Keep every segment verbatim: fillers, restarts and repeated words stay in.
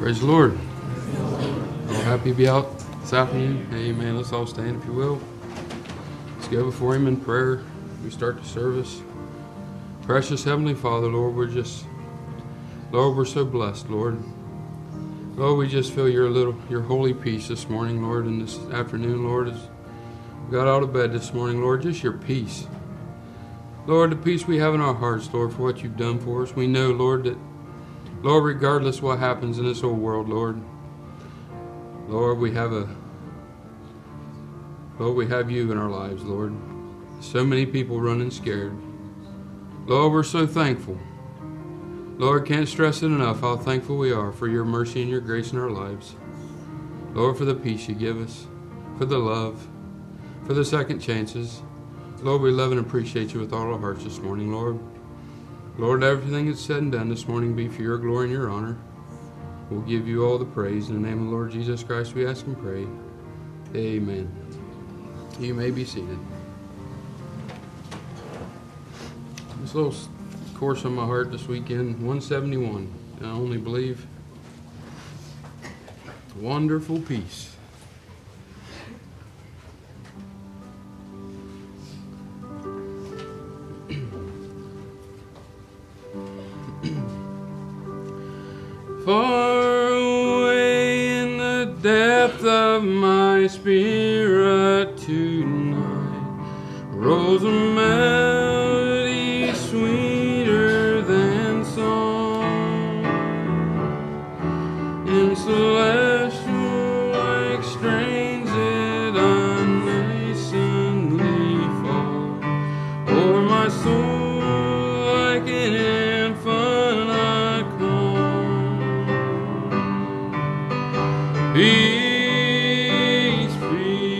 Praise the Lord. All happy to be out this afternoon. Amen. Let's all stand if you will. Let's go before Him in prayer. We start the service. Precious Heavenly Father, Lord, we're just, Lord, we're so blessed, Lord. Lord, we just feel your little, your holy peace this morning, Lord, and this afternoon, Lord, as we got out of bed this morning, Lord, just your peace. Lord, the peace we have in our hearts, Lord, for what you've done for us. We know, Lord, that, Lord, regardless what happens in this old world, Lord, Lord, we have a, Lord, we have you in our lives, Lord. So many people running scared. Lord, we're so thankful. Lord, can't stress it enough how thankful we are for your mercy and your grace in our lives. Lord, for the peace you give us, for the love, for the second chances. Lord, we love and appreciate you with all our hearts this morning, Lord. Lord, everything that's said and done this morning be for your glory and your honor. We'll give you all the praise. In the name of the Lord Jesus Christ, we ask and pray. Amen. You may be seated. This little course on my heart this weekend, one seventy-one. I only believe. Wonderful peace. Far away in the depth of my spirit tonight rolls a melody sweeter than song, in celestial like strains that unceasingly fall o'er my soul like an infinite calm. Peace, peace.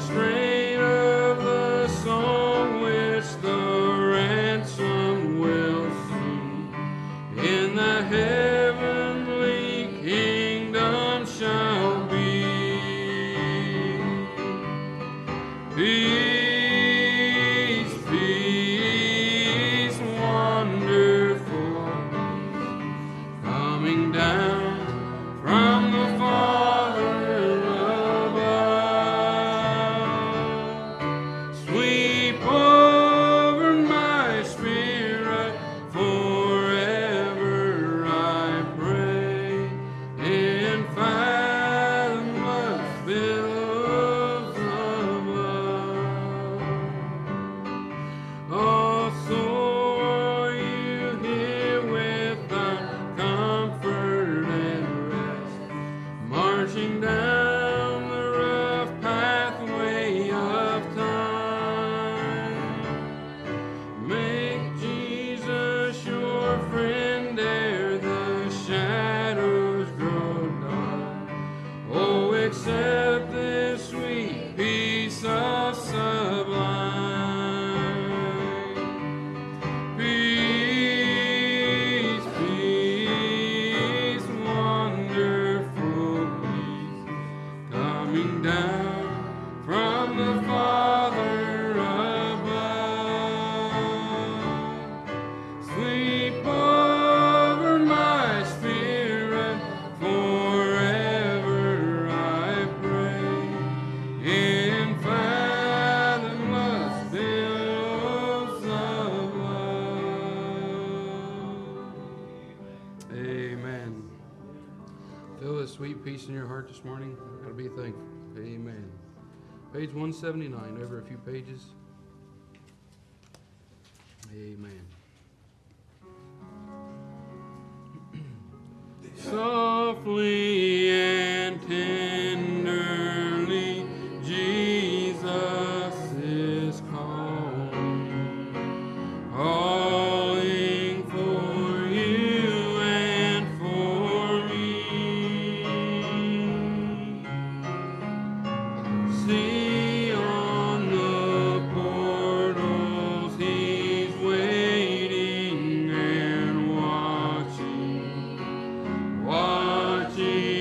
strain of the song which the ransom will sing in the heavenly kingdom shall be. Peace, peace, wonderful, coming down from the Father above. Sweep over my spirit forever, I pray, in fathomless billows of love. Oh, so are you here without comfort and rest, marching down the rough pathway of time. Make Jesus your friend ere the shadows grow dark. Oh, accept this sweet peace of sublime. Peace, peace, wonderful peace, coming down from the Father above. Sweep over my spirit forever, I pray, in fathomless billows of love. Amen. Feel this sweet peace in your heart this morning? Gotta be thankful. Amen. Page one seventy-nine, over a few pages. Amen. Softly and tenderly, Jesus is calling, calling for you and for me. See on the portals, he's waiting and watching, watching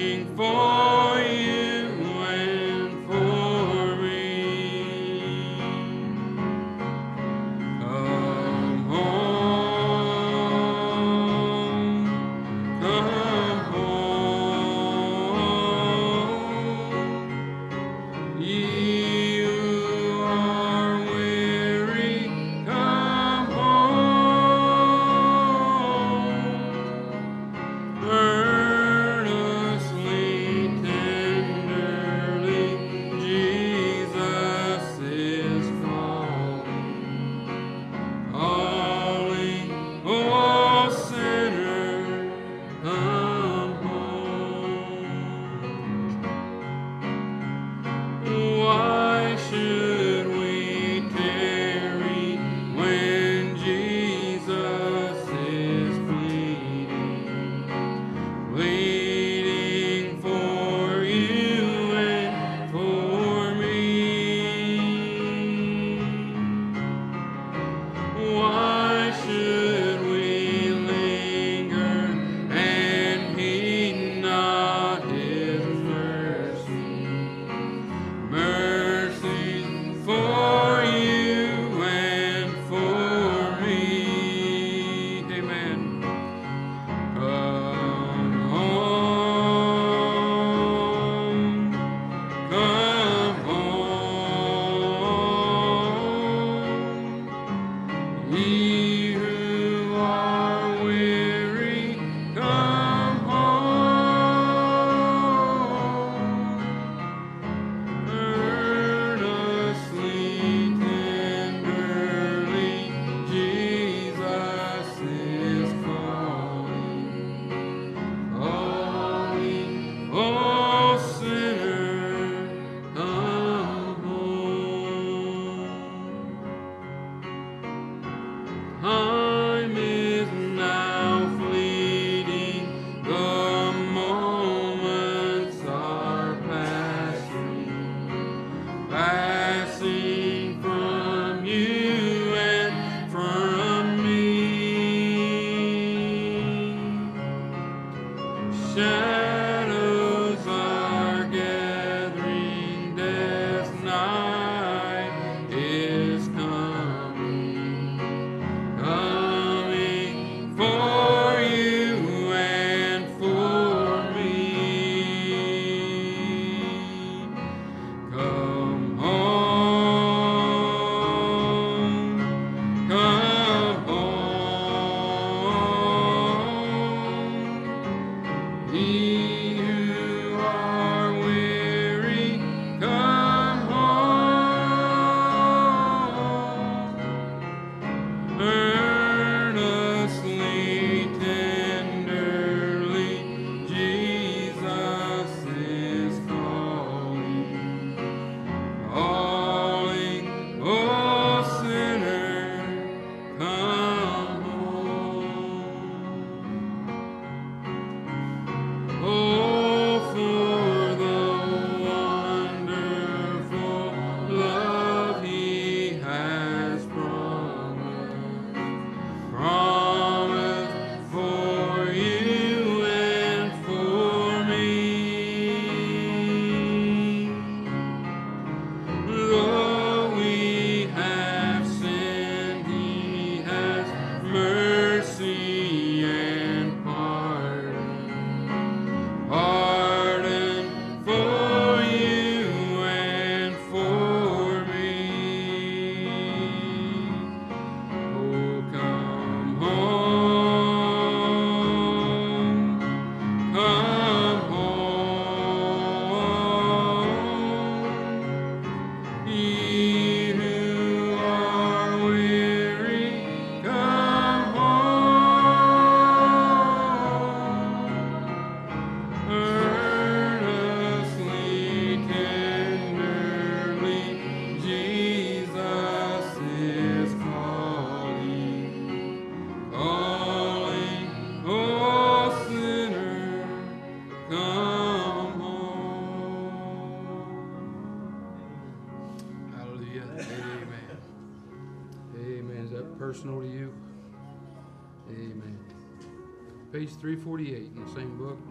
Page three forty-eight in the same book.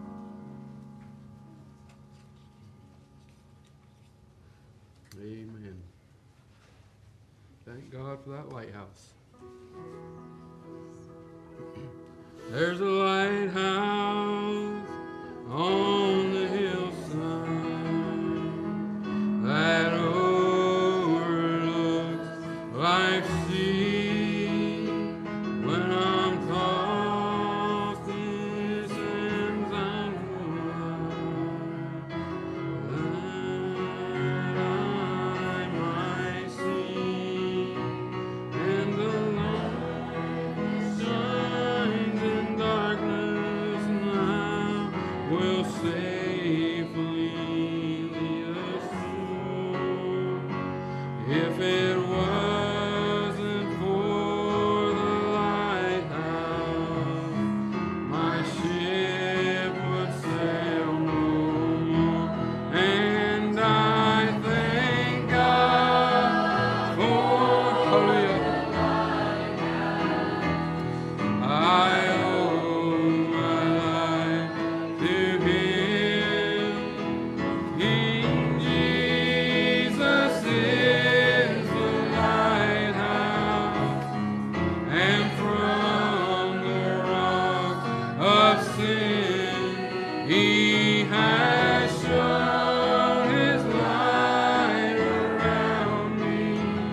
Amen. Thank God for that lighthouse. There's a lighthouse on the hillside that overlooks life's sea. When I'm tossed in the sands and that I might see, and the light shines in darkness now, will safely lead us through. If it wasn't for the lighthouse, my ship would sail no more. And I thank God for, hallelujah, I owe my life to Him. King Jesus is the lighthouse, and from the rock of sin He has shone His light around me,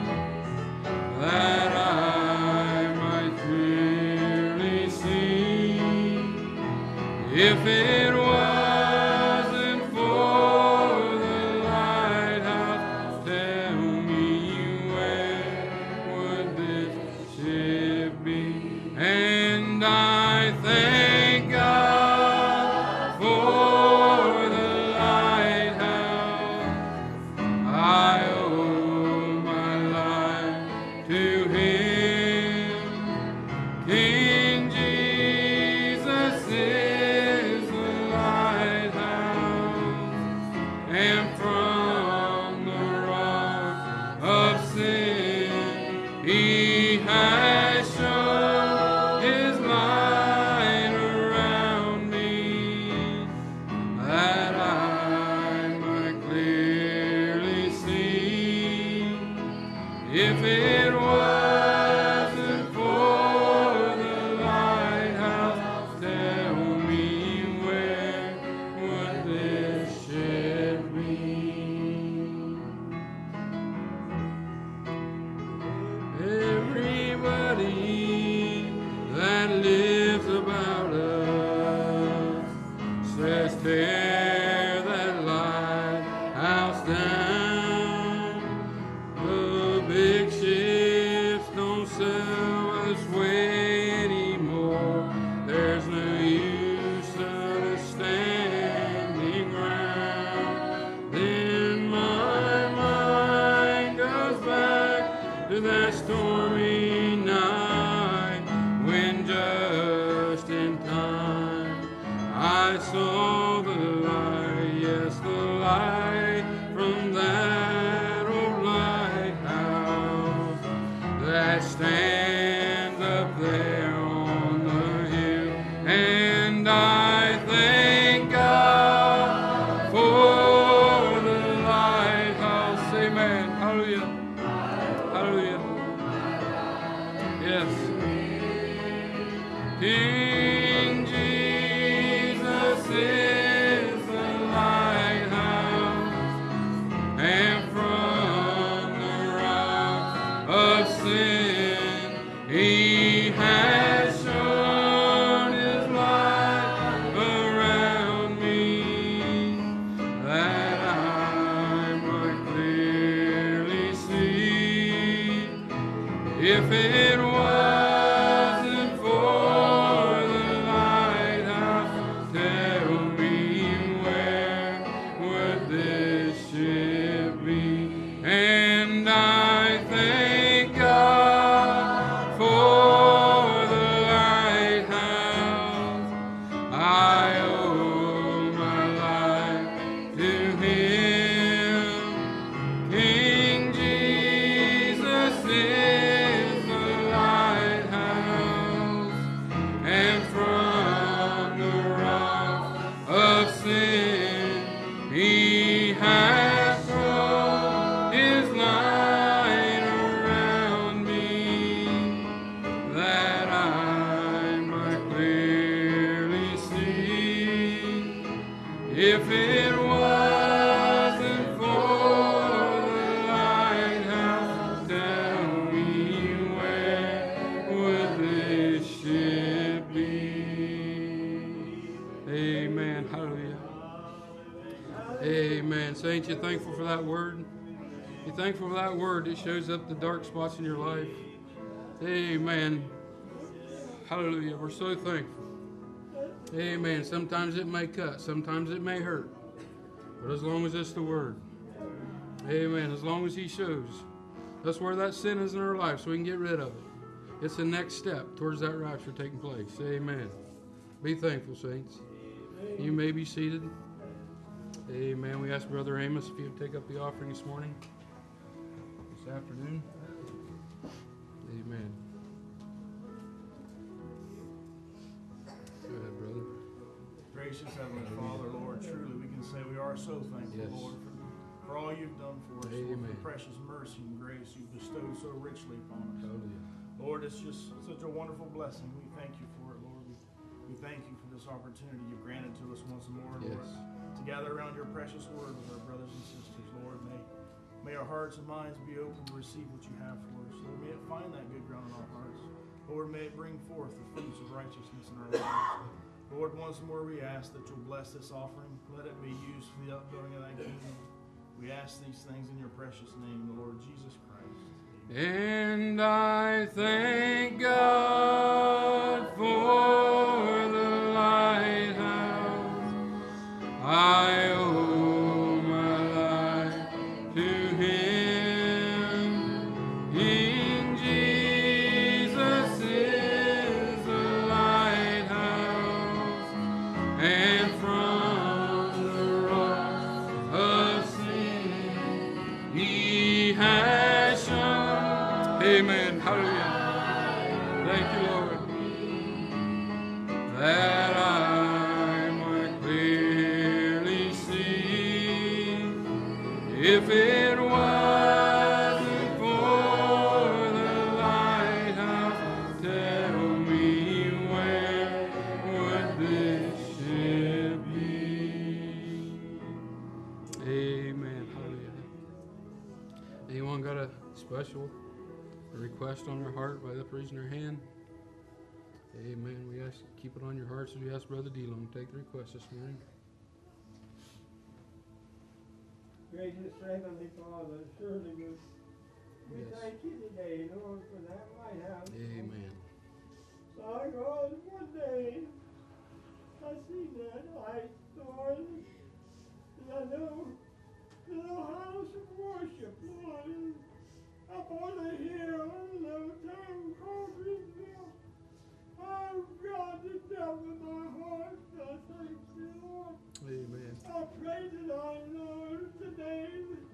that I might clearly see. If it wasn't for the lighthouse, tell me where would this ship be? And I thank God for the lighthouse. I owe my life to Him. King Jesus is the lighthouse, and from the rock of sin He has shone His light around me, that I might clearly see. If it wasn't for the lighthouse, tell me where would this ship be? Everybody that lives about us says tear that lighthouse down. The big ships don't sail this way anymore. There's no use of us standing round. Then my mind goes back to that stormy night, when just in time I saw the light, yes, the light from that old lighthouse that stands up there on the hill. And I thank God for the lighthouse. Amen. Hallelujah. Hallelujah. Yes. King Jesus is the lighthouse, and from the rock of sin He has shone His light around me, that I might clearly see. If it wasn't for the If it wasn't for the lighthouse, tell me where would this ship be? Amen. Hallelujah. Amen. Saints, you thankful for that word? You thankful for that word that shows up the dark spots in your life? Amen. Hallelujah. We're so thankful. Amen. Sometimes it may cut. Sometimes it may hurt. But as long as it's the word. Amen. As long as he shows us where that sin is in our life so we can get rid of it. It's the next step towards that rapture taking place. Amen. Be thankful, saints. You may be seated. Amen. We ask Brother Amos if he would take up the offering this morning. This afternoon. Amen. Go ahead, brother. Gracious Heavenly Father, Lord, truly we can say we are so thankful, Yes. Lord, for, for all you've done for us, Lord, for the precious mercy and grace you've bestowed so richly upon us. Hallelujah. Lord, it's just such a wonderful blessing. We thank you for it, Lord. We, we thank you for this opportunity you've granted to us once more, Lord, Yes. to gather around your precious word with our brothers and sisters, Lord. May, may our hearts and minds be open to receive what you have for us. Lord, may it find that good ground in our hearts. Lord, may it bring forth the fruits of righteousness in our lives. Lord, once more we ask that you'll bless this offering. Let it be used for the upbuilding of thy kingdom. We ask these things in your precious name, the Lord Jesus Christ. Amen. And I thank God for the lighthouse. I owe my life to him. In Jesus is the lighthouse, and from the rock of sin he has shone. Amen. Hallelujah. Thank you, Lord. That I might clearly see. If it wasn't for the lighthouse, tell me where would this ship be? Amen. Hallelujah. Anyone got a special request on their heart by up raising their hand? Amen. We ask, keep it on your hearts as we ask Brother Delon to take the request this morning. Gracious Heavenly Father, surely we, we Yes. thank you today, Lord, for that lighthouse. Amen. My God, one day I see that light, Lord, and I know the little house of worship, Lord, up on the hill in the little town called Greenville. Oh God, you dealt with my heart. I thank you, Lord. Amen. I pray that I know today,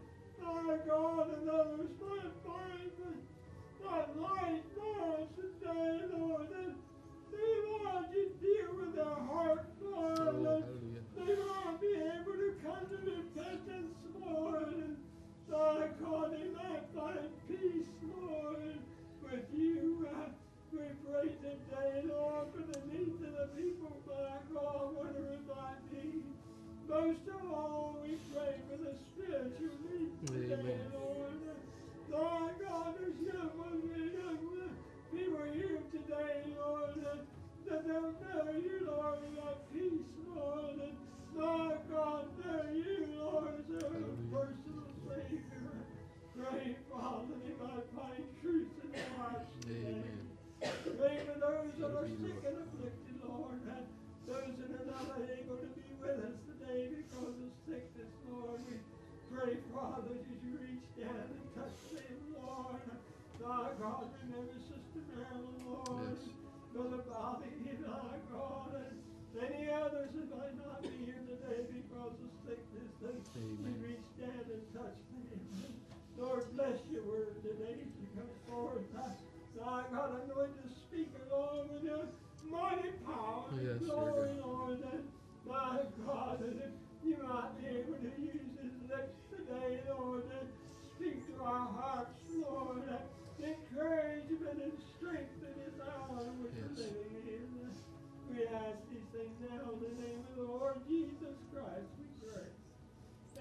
my God, and others might find that light, Lord, today, Lord, that they, Lord, you deal with their heart, Lord, Oh, that hallelujah. they might be able to come to repentance, Lord, and my God, they might find peace, Lord, with you. Uh, we pray today, Lord, for the needs of the people, my God, whatever it might be. Most of all, we pray for the spiritual needs today, Amen. Lord. Lord God, there's young ones and young people here today, Lord, that, that don't know you, Lord, without peace, Lord. And Lord God, know you, Lord, as their own personal Savior. Pray, Father, they might find truth in their hearts today. Amen. Pray for those that are sick and afflicted, Lord, and those that are not able to be with us today because of sickness, Lord. We pray, Father, that you reach down and touch them, Lord. My God, remember Sister Marilyn, Lord. Yes. Brother Bobby, my God, and many others that might not be here today because of sickness. And you Amen. reach down and touch them. Lord, bless your word today as you come forward. My God, I'm going to speak, Lord, with your mighty power and Yes, glory, dear Lord. And my God, that you might be able to use his lips today, Lord, and speak to our hearts, Lord. Encouragement and strength in this hour which Yes. we're living in. We ask these things now in the name of the Lord Jesus Christ. We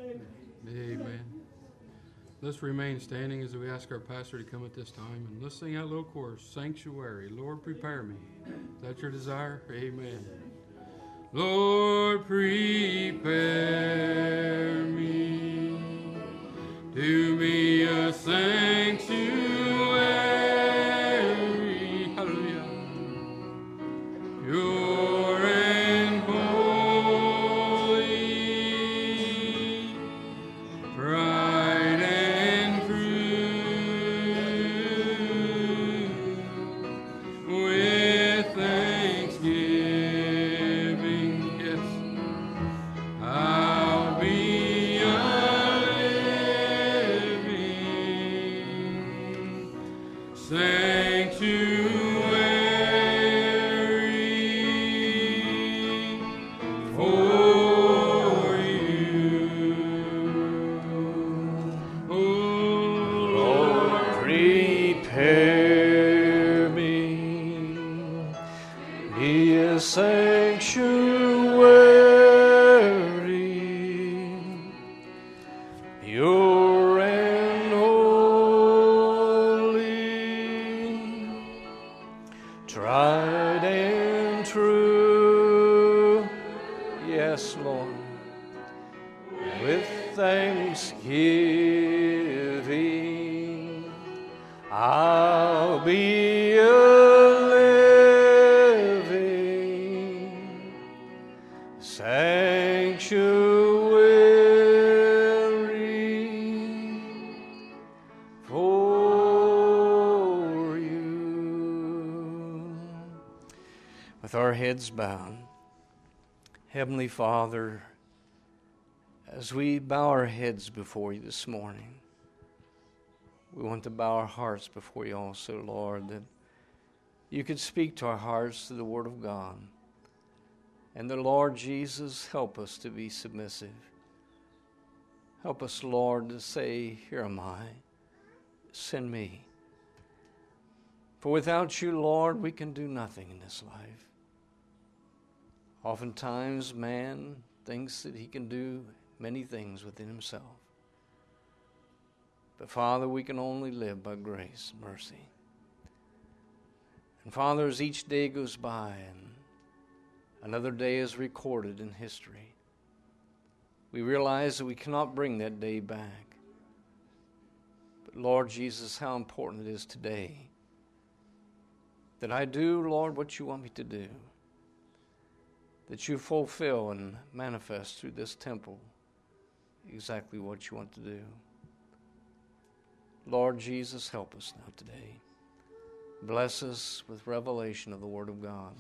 Amen. Let's remain standing as we ask our pastor to come at this time. And let's sing that little chorus, Sanctuary. Lord, prepare me. Is that your desire? Amen. Lord, prepare me to be a sanctuary. Hallelujah. Pure and holy, bright and true, with thanksgiving, yes, I'll be a living sanctuary for you. Oh, Lord, prepare me, be a sanctuary, pure and holy, tried and true. Yes, Lord, with thanksgiving, I'll be a living sanctuary for you. With our heads bowed, Heavenly Father, as we bow our heads before you this morning, we want to bow our hearts before you also, Lord, that you could speak to our hearts through the Word of God. And the Lord Jesus, help us to be submissive. Help us, Lord, to say, here am I, send me. For without you, Lord, we can do nothing in this life. Oftentimes, man thinks that he can do many things within himself. But Father, we can only live by grace and mercy. And Father, as each day goes by and another day is recorded in history, we realize that we cannot bring that day back. But Lord Jesus, how important it is today that I do, Lord, what you want me to do. That you fulfill and manifest through this temple exactly what you want to do. Lord Jesus, help us now today. Bless us with revelation of the Word of God.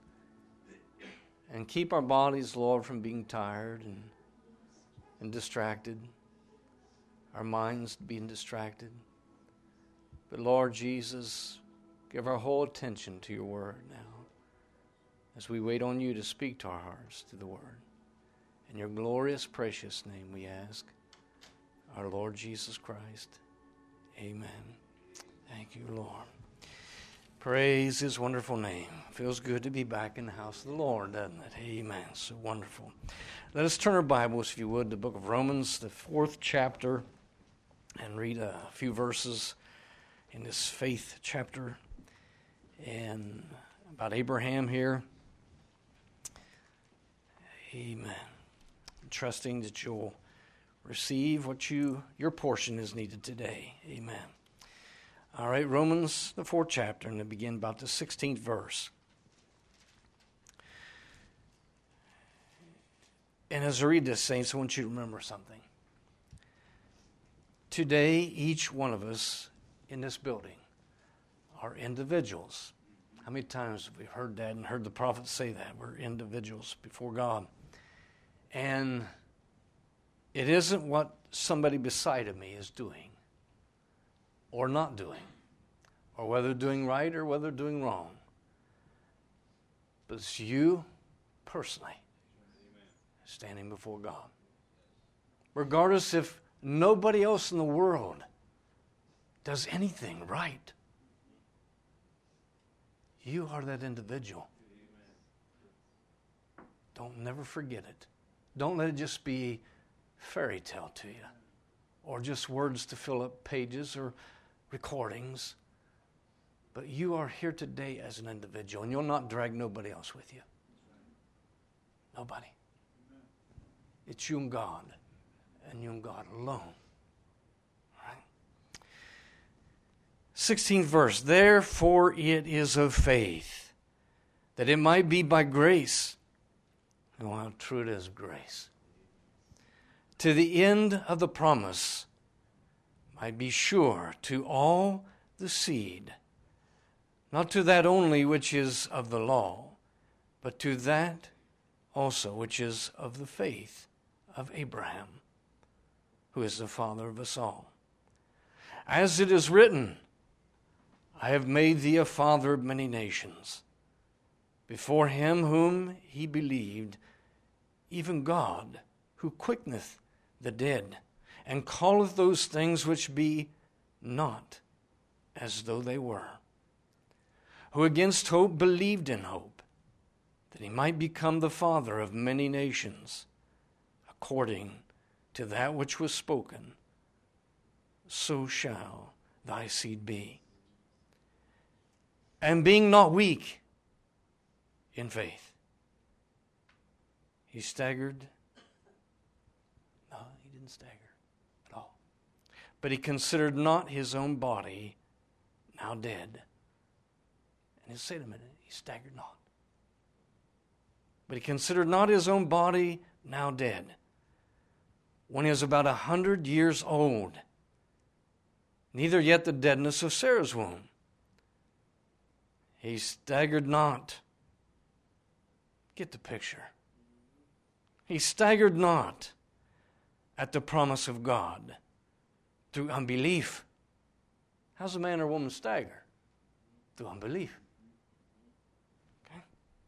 And keep our bodies, Lord, from being tired and, and distracted. Our minds being distracted. But Lord Jesus, give our whole attention to your Word now, as we wait on you to speak to our hearts through the Word. In your glorious, precious name we ask, our Lord Jesus Christ. Amen. Thank you, Lord. Praise his wonderful name. Feels good to be back in the house of the Lord, doesn't it? Amen. So wonderful. Let us turn our Bibles, if you would, to the book of Romans, the fourth chapter, and read a few verses in this faith chapter and about Abraham here. Amen. Trusting that you'll receive what you your portion is needed today. Amen. All right, Romans, the fourth chapter, and to begin about the sixteenth verse. And as I read this, saints, I want you to remember something. Today, each one of us in this building are individuals. How many times have we heard that and heard the prophets say that? We're individuals before God. And it isn't what somebody beside of me is doing or not doing, or whether doing right or whether doing wrong. But it's you personally standing before God. Regardless if nobody else in the world does anything right, you are that individual. Don't never forget it. Don't let it just be fairy tale to you, or just words to fill up pages or recordings. But you are here today as an individual, and you'll not drag nobody else with you. Nobody. It's you and God, and you and God alone. All right? sixteenth verse, therefore it is of faith, that it might be by grace. Oh, how true it is, grace. To the end of the promise might be sure to all the seed, not to that only which is of the law, but to that also which is of the faith of Abraham, who is the father of us all. As it is written, I have made thee a father of many nations, before him whom he believed, even God, who quickeneth the dead, and calleth those things which be not as though they were, who against hope believed in hope, that he might become the father of many nations, according to that which was spoken, so shall thy seed be. And being not weak in faith, he staggered. No, he didn't stagger at all. But he considered not his own body now dead. And he'll say in a minute, he staggered not. But he considered not his own body now dead, when he was about a hundred years old, neither yet the deadness of Sarah's womb. He staggered not. Get the picture. He staggered not at the promise of God through unbelief. How's a man or woman stagger? Through unbelief. Okay?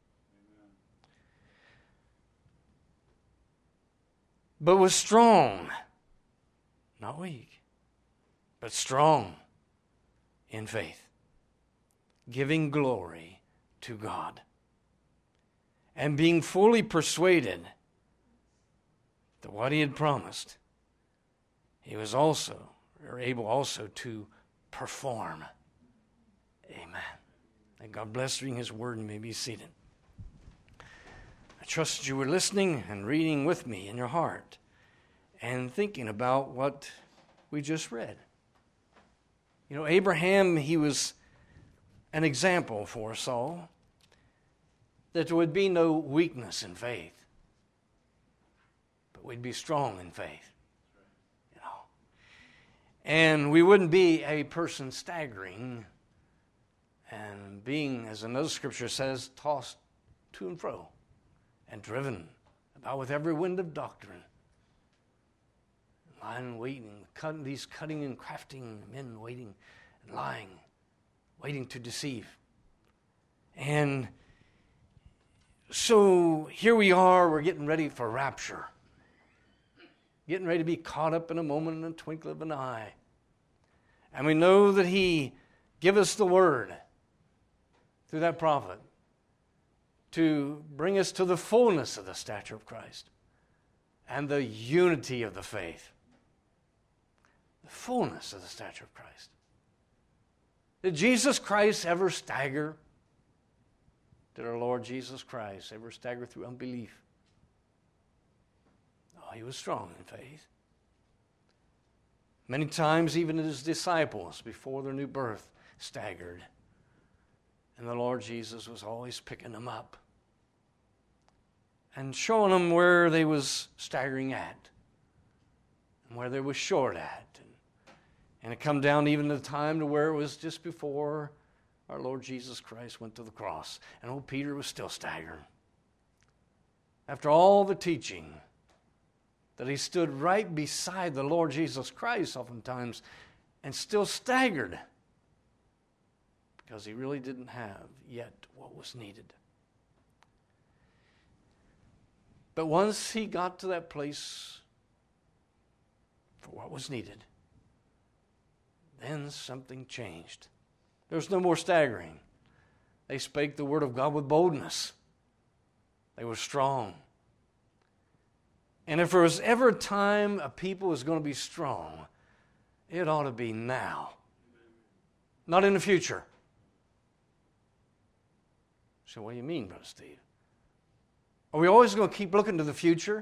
But was strong, not weak, but strong in faith, giving glory to God, and being fully persuaded that what he had promised, he was also, or able also to perform. Amen. And God bless reading his word, and may be seated. I trust you were listening and reading with me in your heart and thinking about what we just read. You know, Abraham, he was an example for us all, that there would be no weakness in faith, but we'd be strong in faith. You know, and we wouldn't be a person staggering and being, as another scripture says, tossed to and fro and driven about with every wind of doctrine. Lying, waiting, cut, these cutting and crafting men waiting and lying, waiting to deceive. And so here we are, we're getting ready for rapture. Getting ready to be caught up in a moment, in a twinkle of an eye. And we know that he gave us the word through that prophet to bring us to the fullness of the stature of Christ and the unity of the faith. The fullness of the stature of Christ. Did Jesus Christ ever stagger? Did our Lord Jesus Christ ever stagger through unbelief? Oh, he was strong in faith. Many times even his disciples before their new birth staggered. And the Lord Jesus was always picking them up and showing them where they was staggering at and where they was short at. And, and it come down even to the time to where it was just before our Lord Jesus Christ went to the cross. And old Peter was still staggering. After all the teaching, that he stood right beside the Lord Jesus Christ oftentimes and still staggered because he really didn't have yet what was needed. But once he got to that place for what was needed, then something changed. There was no more staggering. They spake the word of God with boldness. They were strong. And if there was ever a time a people was going to be strong, it ought to be now. Not in the future. So what do you mean, Brother Steve? Are we always going to keep looking to the future?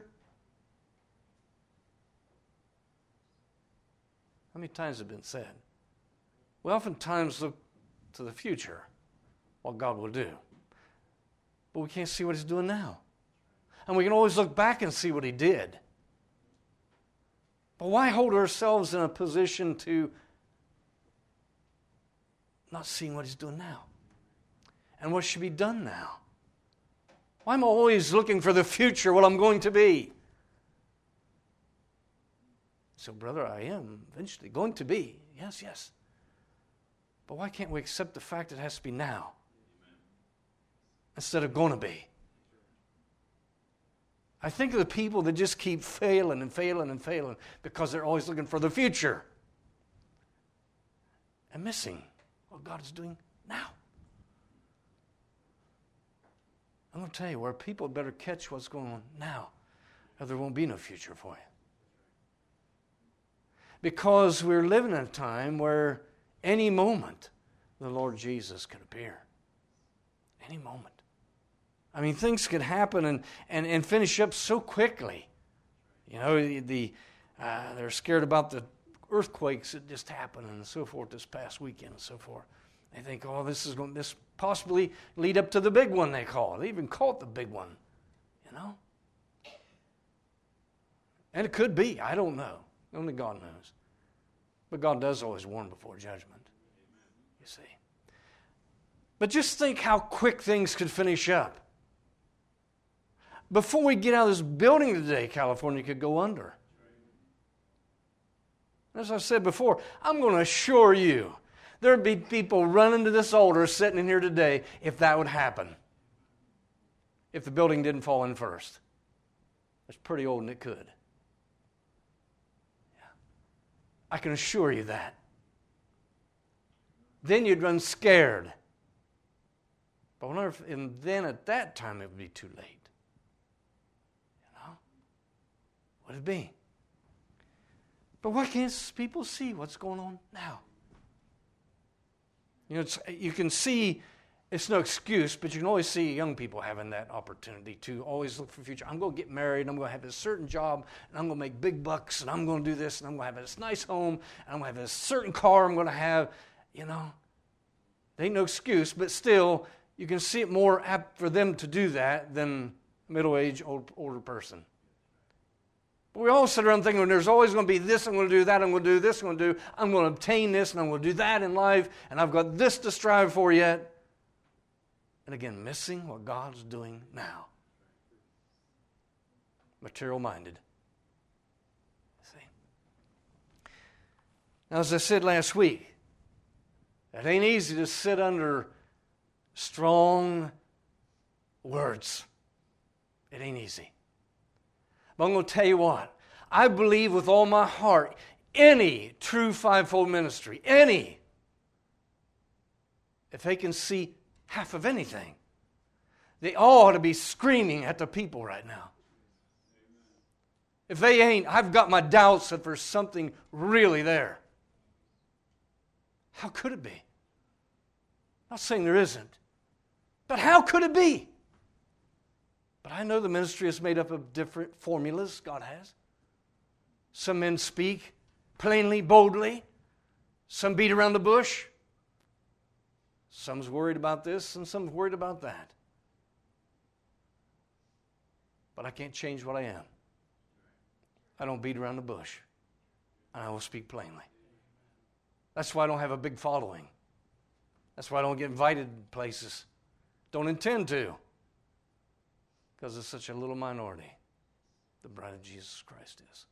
How many times have been said? We oftentimes look to the future, what God will do. But we can't see what He's doing now. And we can always look back and see what He did. But why hold ourselves in a position to not seeing what He's doing now? And what should be done now? Why am I always looking for the future, what I'm going to be? So, brother, I am eventually going to be. Yes, yes. But why can't we accept the fact it has to be now instead of going to be? I think of the people that just keep failing and failing and failing because they're always looking for the future and missing what God is doing now. I'm going to tell you where people better catch what's going on now, or there won't be no future for you. Because we're living in a time where any moment the Lord Jesus could appear. Any moment. I mean, things could happen and, and, and finish up so quickly. You know, the, the uh, they're scared about the earthquakes that just happened and so forth this past weekend and so forth. They think, oh, this is going this possibly lead up to the big one they call it. They even call it the big one, you know. And it could be. I don't know. Only God knows. But God does always warn before judgment, you see. But just think how quick things could finish up. Before we get out of this building today, California could go under. As I said before, I'm going to assure you, there'd be people running to this altar sitting in here today if that would happen. If the building didn't fall in first. It's pretty old and it could. Yeah. I can assure you that. Then you'd run scared. But whenever, and then at that time it would be too late. You know? Would it be? But why can't people see what's going on now? You know, it's, you can see, it's no excuse, but you can always see young people having that opportunity to always look for the future. I'm going to get married, and I'm going to have a certain job, and I'm going to make big bucks, and I'm going to do this, and I'm going to have this nice home, and I'm going to have a certain car I'm going to have. You know, there ain't no excuse, but still, you can see it more apt for them to do that than a middle-aged, old, older person. But we all sit around thinking, there's always going to be this, I'm going to do that, I'm going to do this, I'm going to do, I'm going to obtain this, and I'm going to do that in life, and I've got this to strive for yet. And again, missing what God's doing now. Material-minded. See? Now, as I said last week, it ain't easy to sit under strong words. It ain't easy. But I'm going to tell you what, I believe with all my heart, any true fivefold ministry, any, if they can see half of anything, they all ought to be screaming at the people right now. If they ain't, I've got my doubts that there's something really there. How could it be? I'm not saying there isn't, but how could it be? But I know the ministry is made up of different formulas God has. Some men speak plainly, boldly. Some beat around the bush. Some's worried about this and some's worried about that. But I can't change what I am. I don't beat around the bush. And I will speak plainly. That's why I don't have a big following. That's why I don't get invited places. Don't intend to. Because it's such a little minority, the bride of Jesus Christ is.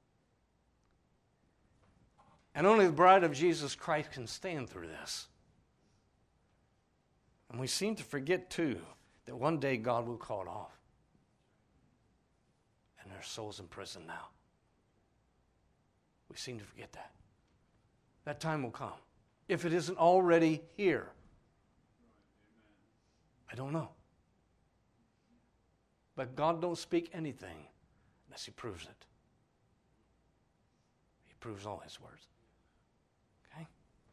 And only the bride of Jesus Christ can stand through this. And we seem to forget, too, that one day God will call it off. And their soul's in prison now. We seem to forget that. That time will come. If it isn't already here. I don't know. But God don't speak anything unless he proves it. He proves all his words. Okay?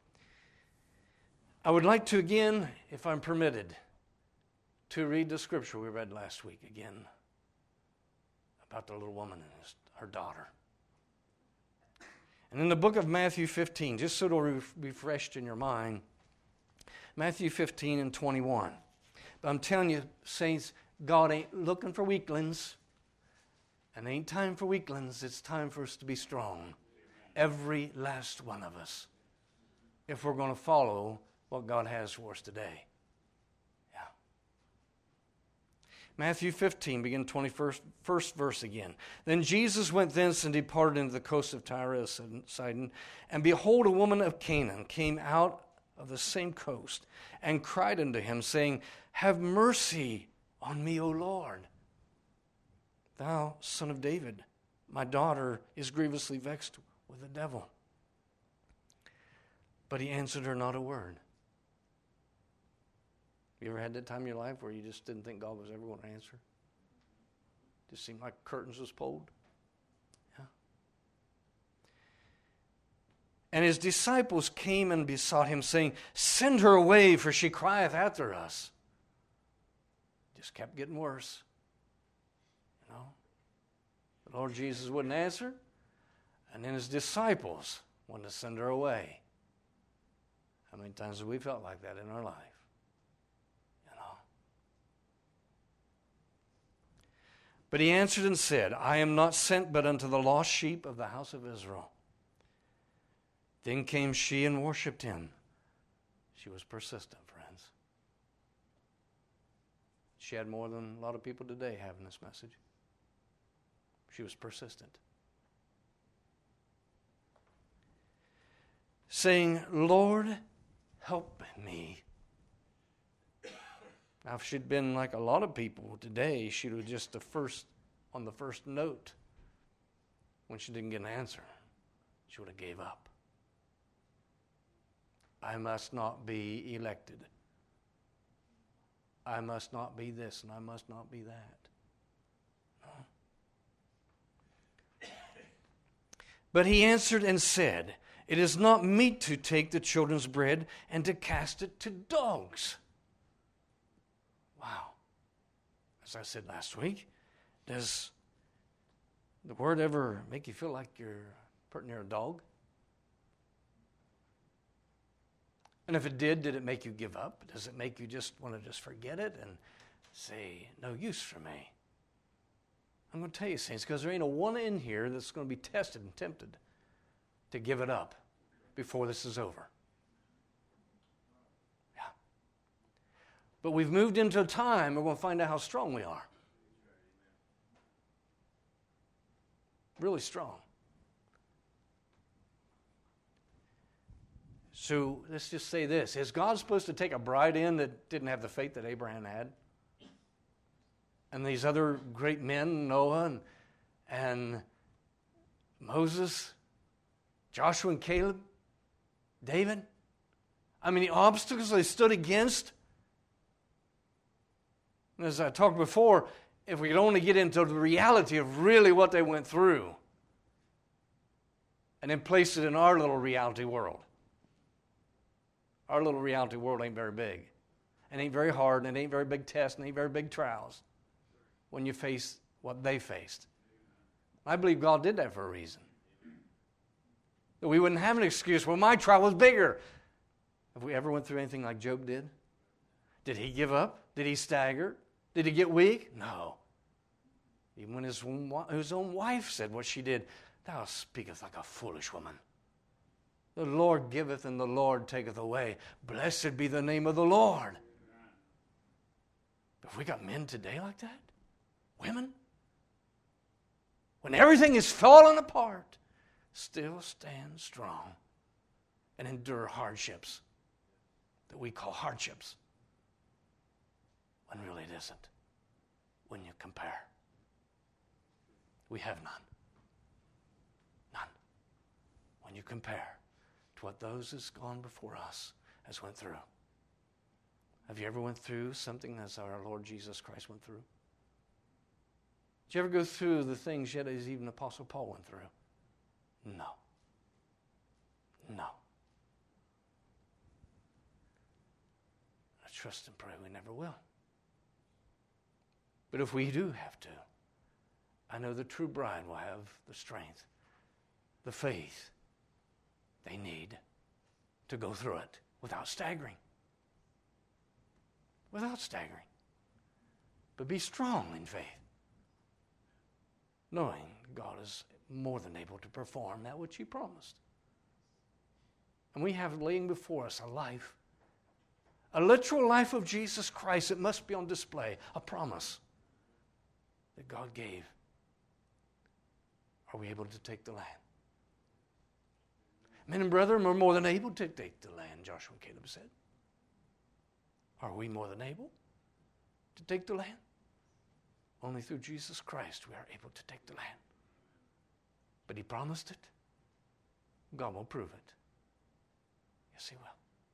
I would like to again, if I'm permitted, to read the scripture we read last week again about the little woman and his, her daughter. And in the book of Matthew fifteen, just so it'll be refreshed in your mind, Matthew fifteen and twenty-one. But I'm telling you, saints, God ain't looking for weaklings. And ain't time for weaklings. It's time for us to be strong. Every last one of us. If we're going to follow what God has for us today. Yeah. Matthew fifteen, begin twenty-first first verse again. Then Jesus went thence and departed into the coast of Tyre and Sidon. And behold, a woman of Canaan came out of the same coast and cried unto him, saying, Have mercy on me, O Lord, thou son of David. My daughter is grievously vexed with the devil. But he answered her not a word. You ever had that time in your life where you just didn't think God was ever going to answer? Just seemed like curtains was pulled? Yeah. And his disciples came and besought him, saying, Send her away, for she crieth after us. Just kept getting worse. You know? The Lord Jesus wouldn't answer, and then his disciples wanted to send her away. How many times have we felt like that in our life? You know. But he answered and said, I am not sent but unto the lost sheep of the house of Israel. Then came she and worshipped him. She was persistent, friends. She had more than a lot of people today having this message. She was persistent. Saying, Lord, help me. Now, if she'd been like a lot of people today, she'd have just the first, on the first note, when she didn't get an answer, she would have gave up. I must not be elected. I must not be this and I must not be that. No. But he answered and said, It is not meet to take the children's bread and to cast it to dogs. Wow. As I said last week, does the word ever make you feel like you're pretty near a dog? And if it did, did it make you give up? Does it make you just want to just forget it and say, no use for me? I'm going to tell you, saints, because there ain't a one in here that's going to be tested and tempted to give it up before this is over. Yeah. But we've moved into a time we're going to find out how strong we are. Really strong. So let's just say this. Is God supposed to take a bride in that didn't have the faith that Abraham had? And these other great men, Noah and, and Moses, Joshua and Caleb, David? I mean, the obstacles they stood against. And as I talked before, if we could only get into the reality of really what they went through and then place it in our little reality world. Our little reality world ain't very big. It ain't very hard, and it ain't very big tests, and it ain't very big trials when you face what they faced. I believe God did that for a reason. That we wouldn't have an excuse, well, my trial was bigger. Have we ever went through anything like Job did? Did he give up? Did he stagger? Did he get weak? No. Even when his own, his own wife said what she did, thou speakest like a foolish woman. The Lord giveth and the Lord taketh away. Blessed be the name of the Lord. Have we got men today like that? Women? When everything is falling apart, still stand strong and endure hardships that we call hardships when really it isn't when you compare. We have none. None. When you compare to what those has gone before us has went through. Have you ever went through something as our Lord Jesus Christ went through? Did you ever go through the things yet as even Apostle Paul went through? No. No. I trust and pray we never will. But if we do have to, I know the true bride will have the strength, the faith they need to go through it without staggering. Without staggering. But be strong in faith, knowing God is more than able to perform that which He promised. And we have laying before us a life, a literal life of Jesus Christ that must be on display, a promise that God gave. Are we able to take the land? Men and brethren, we're more than able to take the land, Joshua and Caleb said. Are we more than able to take the land? Only through Jesus Christ we are able to take the land. But He promised it. God will prove it. Yes, He will.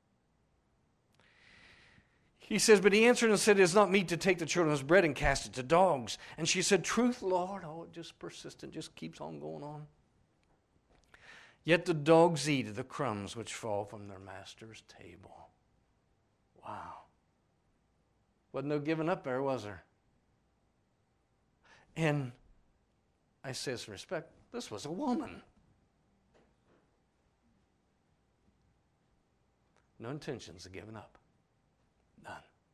He says, but He answered and said, it is not meet to take the children's bread and cast it to dogs. And she said, truth, Lord. Oh, it just persistent, just keeps on going on. Yet the dogs eat the crumbs which fall from their master's table. Wow. Wasn't no giving up there, was there? And I say this in respect, this was a woman. No intentions of giving up. None.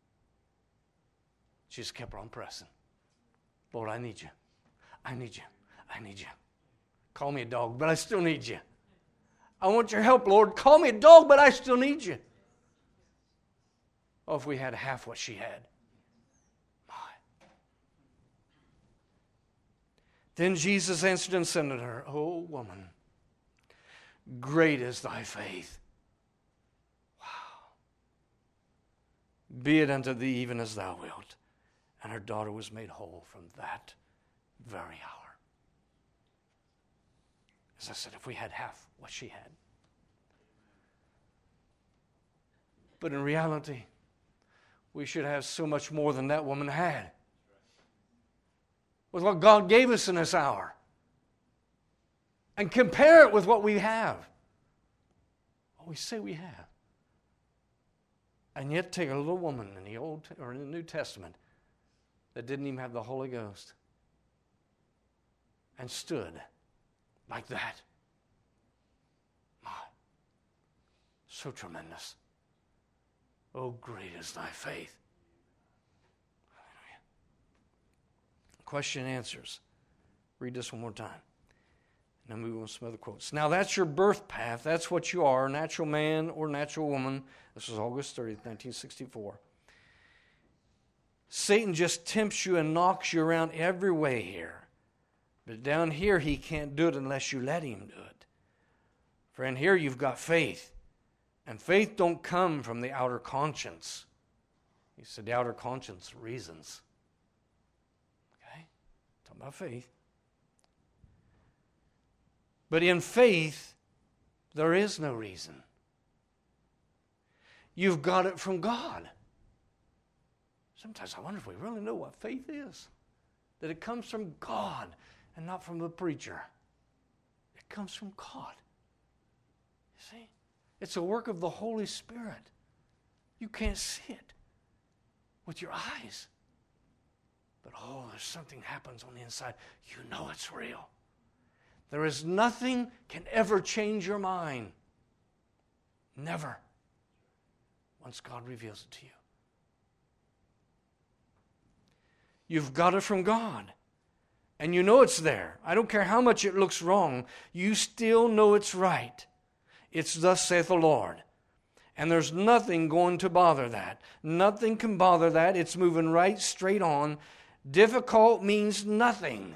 She just kept on pressing. Lord, I need you. I need you. I need you. Call me a dog, but I still need you. I want your help, Lord. Call me a dog, but I still need you. Oh, if we had half what she had. My. Then Jesus answered and said unto her, O woman, great is thy faith. Be it unto thee even as thou wilt. And her daughter was made whole from that very hour. As I said, if we had half what she had. But in reality, we should have so much more than that woman had. With what God gave us in this hour. And compare it with what we have. What we say we have. And yet take a little woman in the Old or in the New Testament that didn't even have the Holy Ghost and stood like that. My, so tremendous. Oh, great is thy faith. Hallelujah. Question and answers. Read this one more time. Now move on to some other quotes. Now that's your birth path. That's what you are, natural man or natural woman. This was August thirtieth, nineteen sixty-four. Satan just tempts you and knocks you around every way here. But down here he can't do it unless you let him do it. Friend, here you've got faith. And faith don't come from the outer conscience. He said the outer conscience reasons. Okay? Talking about faith. But in faith, there is no reason. You've got it from God. Sometimes I wonder if we really know what faith is. That it comes from God and not from the preacher. It comes from God. You see? It's a work of the Holy Spirit. You can't see it with your eyes. But oh, there's something happens on the inside. You know it's real. There is nothing can ever change your mind. Never. Once God reveals it to you. You've got it from God. And you know it's there. I don't care how much it looks wrong. You still know it's right. It's thus saith the Lord. And there's nothing going to bother that. Nothing can bother that. It's moving right straight on. Difficult means nothing.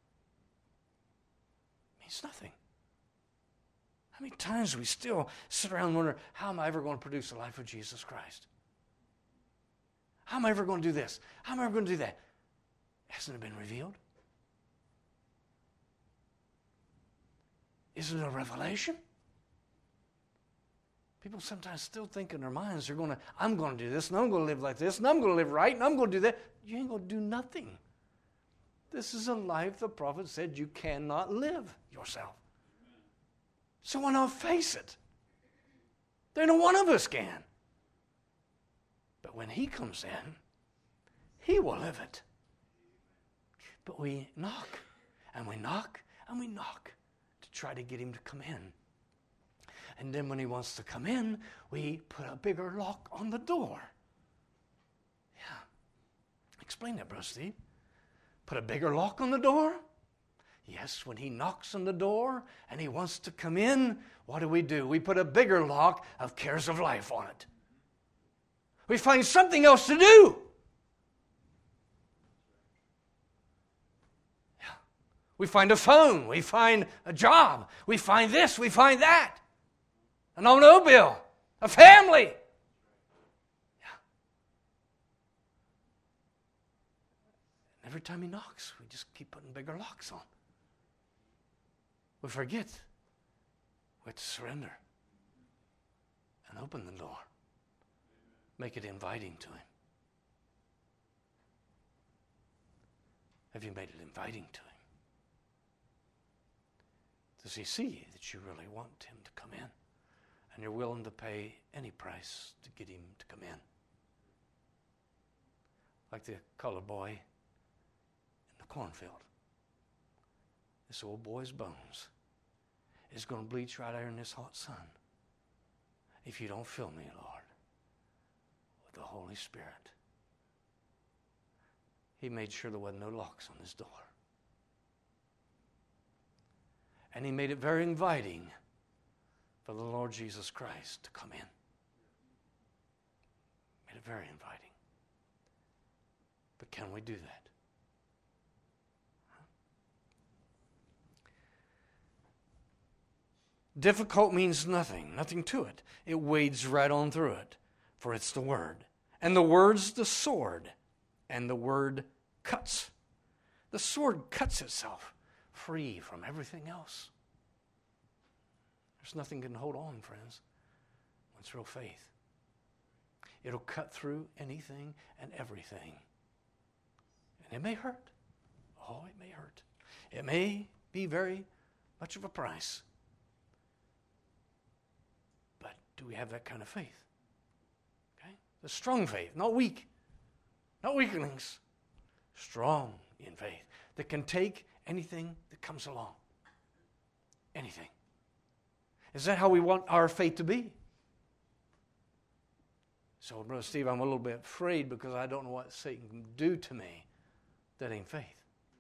Means nothing. How many times do we still sit around and wonder, how am I ever going to produce the life of Jesus Christ? How am I ever going to do this? How am I ever going to do that? Hasn't it been revealed? Isn't it a revelation? People sometimes still think in their minds they're going to, I'm going to do this, and I'm going to live like this, and I'm going to live right, and I'm going to do that. You ain't going to do nothing This is a life the prophet said you cannot live yourself. So why not face it? There no one of us can. But when he comes in, he will live it. But we knock, and we knock, and we knock to try to get him to come in. And then when he wants to come in, we put a bigger lock on the door. Yeah. Explain that, Brother Steve. Put a bigger lock on the door? Yes, when he knocks on the door and he wants to come in, what do we do? We put a bigger lock of cares of life on it. We find something else to do. Yeah. We find a phone. We find a job. We find this. We find that. An automobile. A family. Yeah. And every time he knocks, we just keep putting bigger locks on. We forget. We have to surrender and open the door. Make it inviting to him. Have you made it inviting to him? Does he see that you really want him to come in and you're willing to pay any price to get him to come in? Like the colored boy in the cornfield. This old boy's bones is going to bleach right there in this hot sun if you don't fill me, Lord, with the Holy Spirit. He made sure there wasn't no locks on his door. And he made it very inviting for the Lord Jesus Christ to come in. Made it very inviting. But can we do that? Difficult means nothing, nothing to it. It wades right on through it, for it's the Word. And the Word's the sword, and the Word cuts. The sword cuts itself free from everything else. There's nothing can hold on, friends, when it's real faith. It'll cut through anything and everything. And it may hurt. Oh, it may hurt. It may be very much of a price. Do we have that kind of faith? Okay? The strong faith, not weak, not weaklings. Strong in faith that can take anything that comes along. Anything. Is that how we want our faith to be? So, Brother Steve, I'm a little bit afraid because I don't know what Satan can do to me. That ain't faith.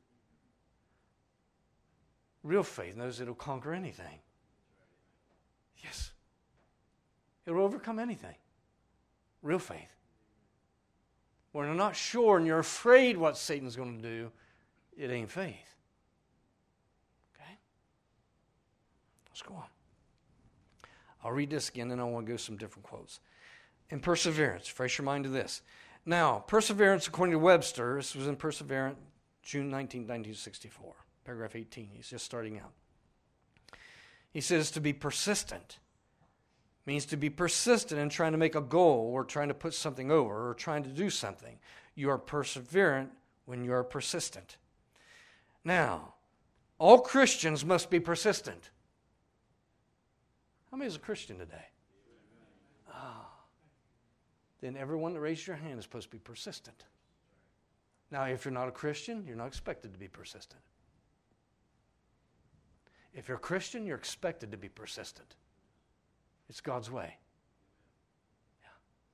Real faith knows it'll conquer anything. Yes. It'll overcome anything. Real faith. When you're not sure and you're afraid what Satan's going to do, it ain't faith. Okay? Let's go on. I'll read this again, and I want to go some different quotes. In perseverance, fresh your mind to this. Now, perseverance, according to Webster, this was in Perseverance, June nineteenth, nineteen sixty-four, paragraph eighteen. He's just starting out. He says to be persistent means to be persistent in trying to make a goal or trying to put something over or trying to do something. You are perseverant when you are persistent. Now, all Christians must be persistent. How many is a Christian today? Ah. Then everyone that raised your hand is supposed to be persistent. Now, if you're not a Christian, you're not expected to be persistent. If you're a Christian, you're expected to be persistent. It's God's way. Yeah.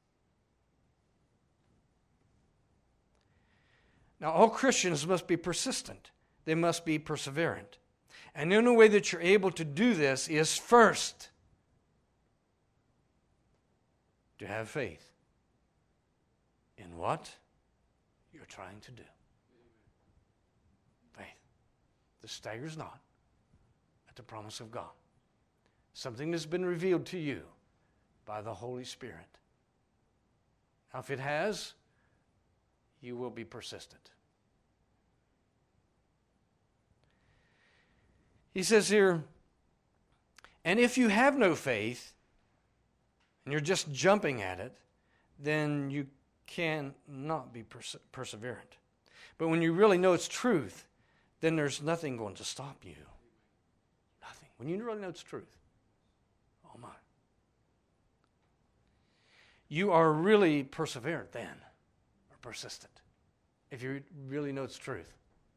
Now, all Christians must be persistent. They must be perseverant. And the only way that you're able to do this is first to have faith in what you're trying to do. Faith. That staggers not at the promise of God. Something that's been revealed to you by the Holy Spirit. Now, if it has, you will be persistent. He says here, and if you have no faith, and you're just jumping at it, then you cannot be perse- perseverant. But when you really know it's truth, then there's nothing going to stop you. Nothing. When you really know it's truth. Oh my. You are really perseverant then, or persistent, if you really know it's truth.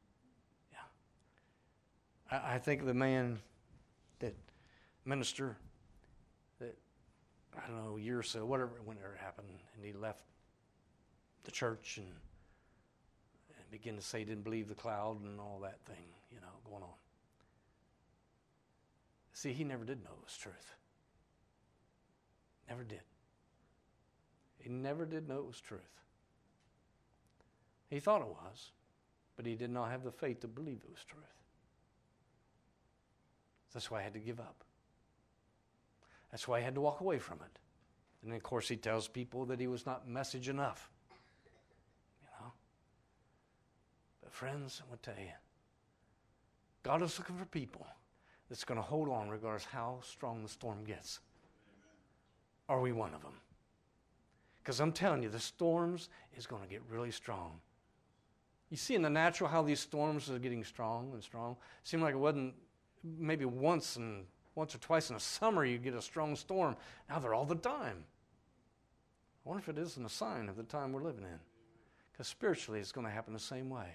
Yeah. I, I think the man, that minister, that, I don't know, a year or so, whatever, whenever it happened, and he left the church and, and began to say he didn't believe the cloud and all that thing, you know, going on. See, he never did know it was truth. Never did. He never did know it was truth. He thought it was, but he did not have the faith to believe it was truth. That's why I had to give up. That's why I had to walk away from it. And then, of course, he tells people that he was not message enough. You know? But friends, I'm going to tell you, God is looking for people that's going to hold on regardless how strong the storm gets. Are we one of them? Because I'm telling you, the storms is going to get really strong. You see in the natural how these storms are getting strong and strong. It seemed like it wasn't maybe once and once or twice in a summer you get a strong storm. Now they're all the time. I wonder if it isn't a sign of the time we're living in. Because spiritually it's going to happen the same way.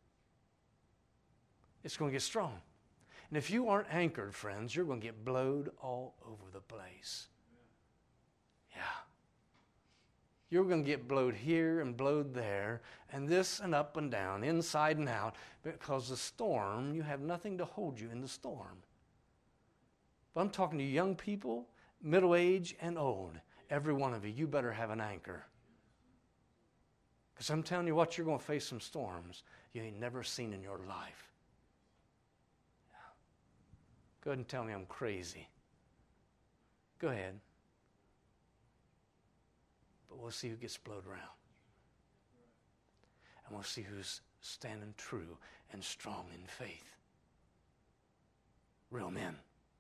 It's going to get strong. And if you aren't anchored, friends, you're going to get blowed all over the place. Yeah. You're going to get blowed here and blowed there, and this and up and down, inside and out, because the storm, you have nothing to hold you in the storm. But I'm talking to young people, middle age and old. Every one of you, you better have an anchor. Because I'm telling you what, you're going to face some storms you ain't never seen in your life. Go ahead and tell me I'm crazy. Go ahead. But we'll see who gets blowed around. And we'll see who's standing true and strong in faith. Real men.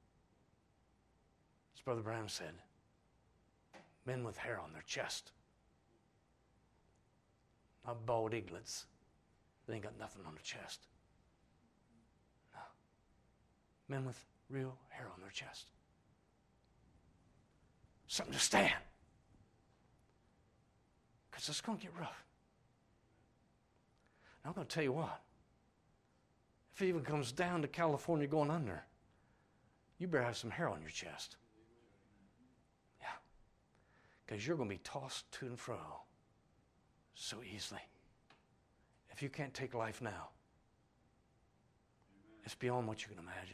As Brother Branham said, men with hair on their chest. Not bald eaglets. They ain't got nothing on their chest. No. Men with real hair on their chest. Something to stand. Because it's going to get rough. And I'm going to tell you what. If it even comes down to California going under, you better have some hair on your chest. Yeah. Because you're going to be tossed to and fro so easily. If you can't take life now, it's beyond what you can imagine.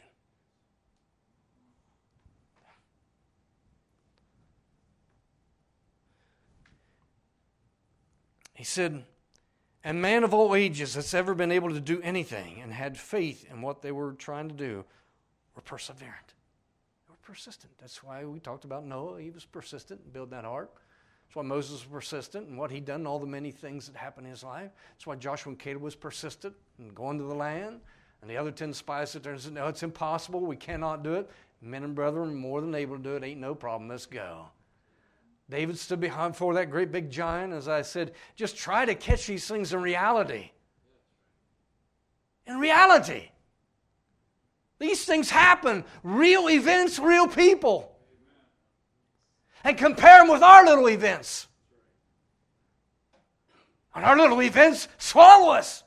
He said, a man of all ages that's ever been able to do anything and had faith in what they were trying to do were perseverant. They were persistent. That's why we talked about Noah. He was persistent in building that ark. That's why Moses was persistent in what he'd done, all the many things that happened in his life. That's why Joshua and Caleb was persistent in going to the land. And the other ten spies sit there and said, no, it's impossible. We cannot do it. Men and brethren, more than able to do it. Ain't no problem. Let's go. David stood behind before that great big giant. As I said, just try to catch these things in reality. In reality. These things happen. Real events, real people. And compare them with our little events. And our little events swallow us.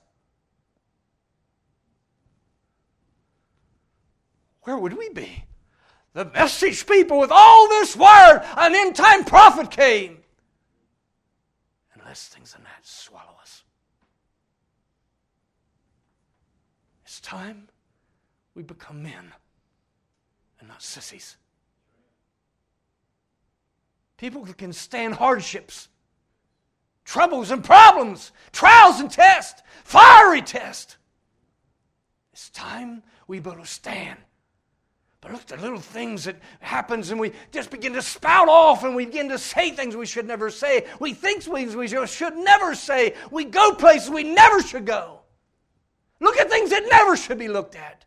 Where would we be? The message people with all this word, an end time prophet came. Unless things in that swallow us. It's time we become men and not sissies. People that can stand hardships, troubles and problems, trials and tests, fiery tests. It's time we better stand. But look at the little things that happens and we just begin to spout off and we begin to say things we should never say. We think things we should never say. We go places we never should go. Look at things that never should be looked at.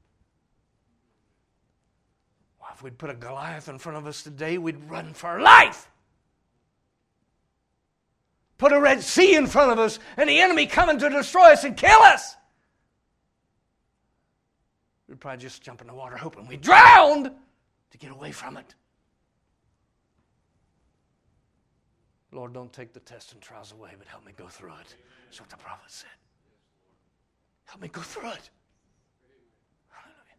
Well, if we'd put a Goliath in front of us today, we'd run for our life. put a Red Sea in front of us, and the enemy coming to destroy us and kill us, we'd probably just jump in the water hoping we drowned to get away from it. Lord, don't take the tests and trials away, but help me go through it. That's what the prophet said. Help me go through it. Hallelujah.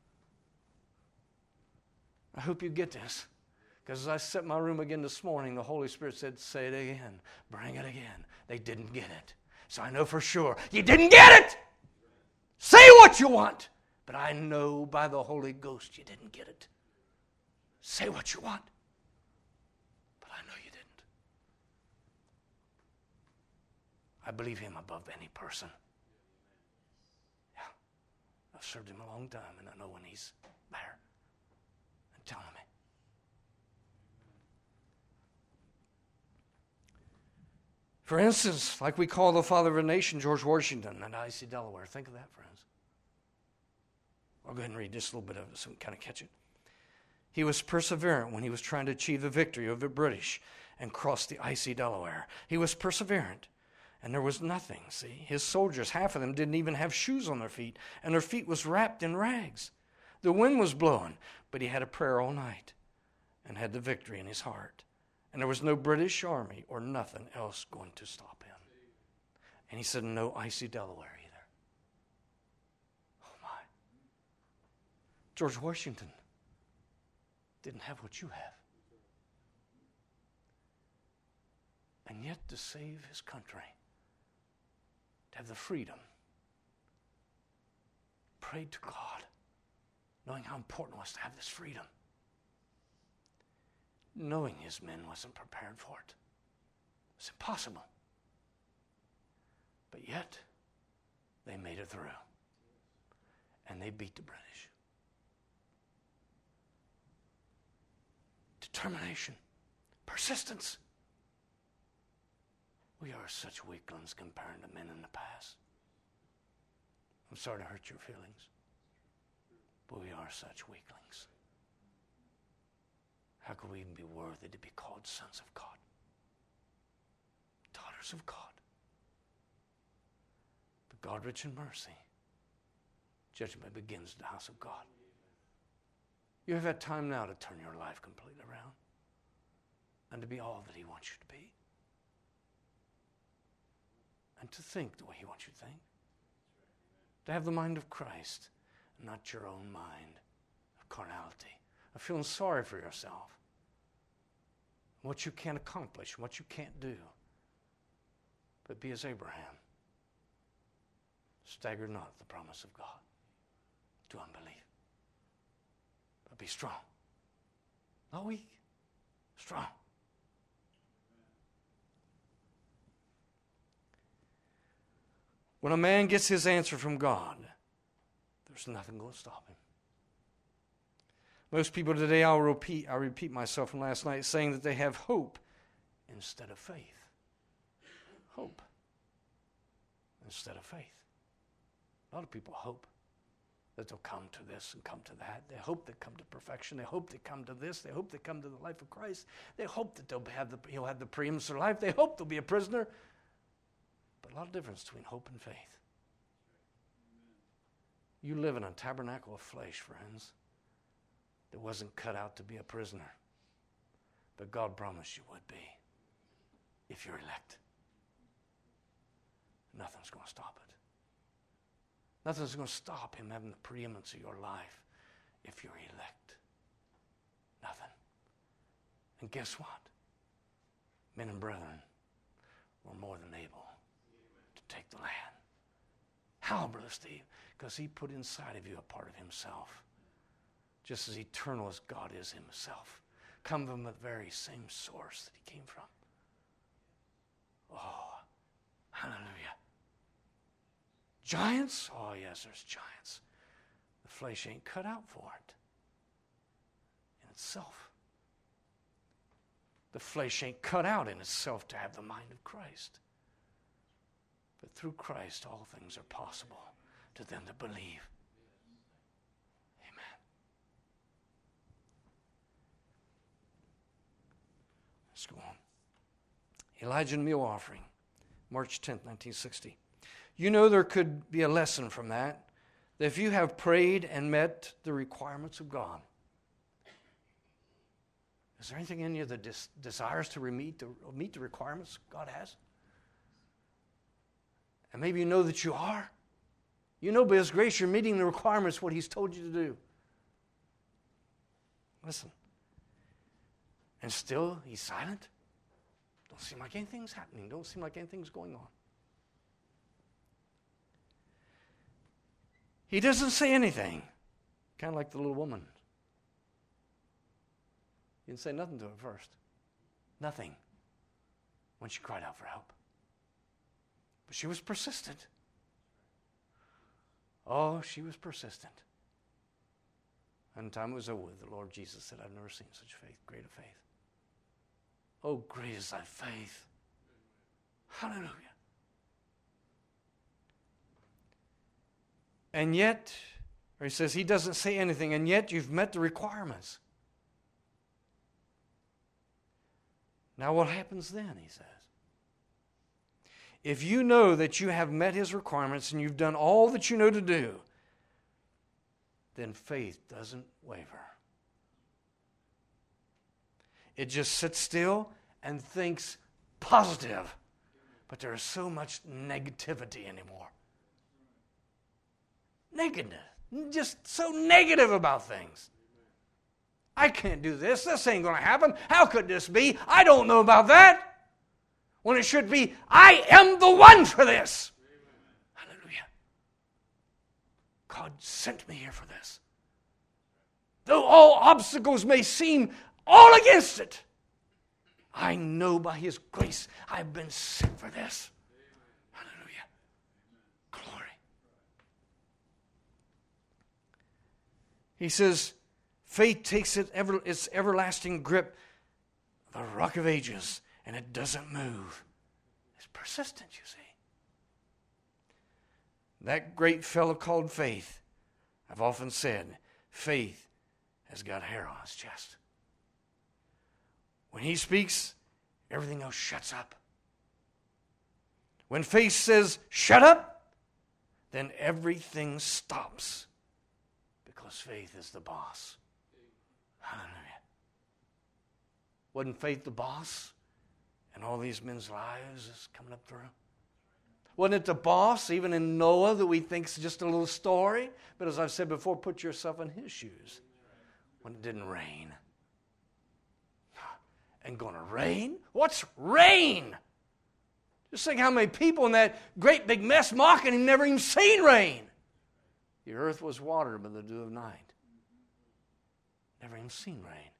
I hope you get this. Because as I set my room again this morning, the Holy Spirit said, say it again. Bring it again. They didn't get it. So I know for sure you didn't get it. Say what you want. But I know by the Holy Ghost you didn't get it. Say what you want. But I know you didn't. I believe him above any person. Yeah. I've served him a long time, and I know when he's there and telling me. For instance, like we call the father of a nation, George Washington, and I C Delaware. Think of that, friends. I'll go ahead and read just a little bit of it so we can kind of catch it. He was perseverant when he was trying to achieve the victory over the British and cross the icy Delaware. He was perseverant, and there was nothing, see. His soldiers, half of them, didn't even have shoes on their feet, and their feet was wrapped in rags. The wind was blowing, but he had a prayer all night and had the victory in his heart. And there was no British army or nothing else going to stop him. And he said, no icy Delaware either. Oh my. George Washington didn't have what you have. And yet to save his country, to have the freedom, prayed to God, knowing how important it was to have this freedom. Knowing his men wasn't prepared for it. It's impossible. But yet, they made it through. And they beat the British. Determination. Persistence. We are such weaklings compared to men in the past. I'm sorry to hurt your feelings, but we are such weaklings. How could we even be worthy to be called sons of God? Daughters of God. But God, rich in mercy, judgment begins at the house of God. You have had time now to turn your life completely around and to be all that he wants you to be. And to think the way he wants you to think. To have the mind of Christ, and not your own mind of carnality, of feeling sorry for yourself. What you can't accomplish, what you can't do. But be as Abraham. Stagger not at the promise of God to unbelief. But be strong. Not weak. Strong. When a man gets his answer from God, there's nothing going to stop him. Most people today, I'll repeat, I repeat myself from last night, saying that they have hope instead of faith. Hope instead of faith. A lot of people hope that they'll come to this and come to that. They hope they come to perfection. They hope they come to this. They hope they come to the life of Christ. They hope that they'll have the, he'll have the preeminence of their life. They hope they'll be a prisoner. But a lot of difference between hope and faith. You live in a tabernacle of flesh, friends, that wasn't cut out to be a prisoner. But God promised you would be if you're elect. Nothing's going to stop it. Nothing's going to stop him having the preeminence of your life if you're elect. Nothing. And guess what? Men and brethren were more than able to take the land. How, Brother Steve? Because he put inside of you a part of himself. Just as eternal as God is himself. Come from the very same source that he came from. Oh, hallelujah. Giants? Oh, yes, there's giants. The flesh ain't cut out for it in itself. The flesh ain't cut out in itself to have the mind of Christ. But through Christ, all things are possible to them that believe. Let's go on. Elijah and meal offering, March tenth, nineteen sixty. You know there could be a lesson from that, that if you have prayed and met the requirements of God, is there anything in you that des- desires to meet the, meet the requirements God has? And maybe you know that you are. You know by His grace you're meeting the requirements, what He's told you to do. Listen. And still He's silent. Don't seem like anything's happening. Don't seem like anything's going on. He doesn't say anything. Kind of like the little woman. He didn't say nothing to her first. Nothing. When she cried out for help. But she was persistent. Oh, she was persistent. And the time it was over with, the Lord Jesus said, I've never seen such faith, greater faith. Oh, great is thy faith. Hallelujah. And yet, or he says he doesn't say anything, and yet you've met the requirements. Now what happens then, he says? If you know that you have met His requirements and you've done all that you know to do, then faith doesn't waver. It just sits still and thinks positive. But there is so much negativity anymore. Negative. Just so negative about things. I can't do this. This ain't going to happen. How could this be? I don't know about that. When it should be, I am the one for this. Amen. Hallelujah. God sent me here for this. Though all obstacles may seem all against it, I know by His grace I've been sent for this. Hallelujah. Glory. He says, faith takes it ever, its everlasting grip, the rock of ages, and it doesn't move. It's persistent, you see. That great fellow called faith, I've often said, faith has got hair on his chest. When he speaks, everything else shuts up. When faith says, shut up, then everything stops. Because faith is the boss. Hallelujah. Wasn't faith the boss? And all these men's lives is coming up through. Wasn't it the boss, even in Noah, that we think is just a little story? But as I've said before, put yourself in his shoes. When it didn't rain. And going to rain? What's rain? Just think how many people in that great big mess mocking him never even seen rain. The earth was watered by the dew of night. Never even seen rain.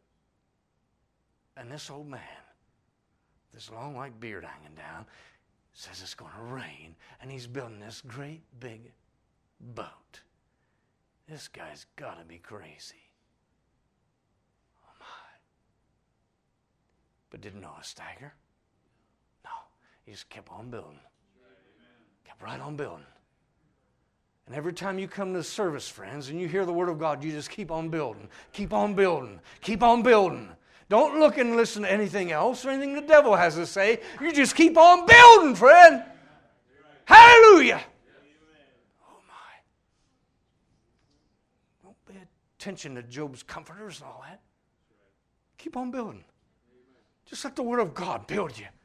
And this old man, this long white beard hanging down, says it's going to rain, and he's building this great big boat. This guy's got to be crazy. Oh my. But didn't Noah stagger? No. He just kept on building. Kept right on building. And every time you come to service, friends, and you hear the Word of God, you just keep on building. Keep on building. Keep on building. Don't look and listen to anything else or anything the devil has to say. You just keep on building, friend. Hallelujah. Oh, my. Don't pay attention to Job's comforters and all that. Keep on building. Just let the Word of God build you.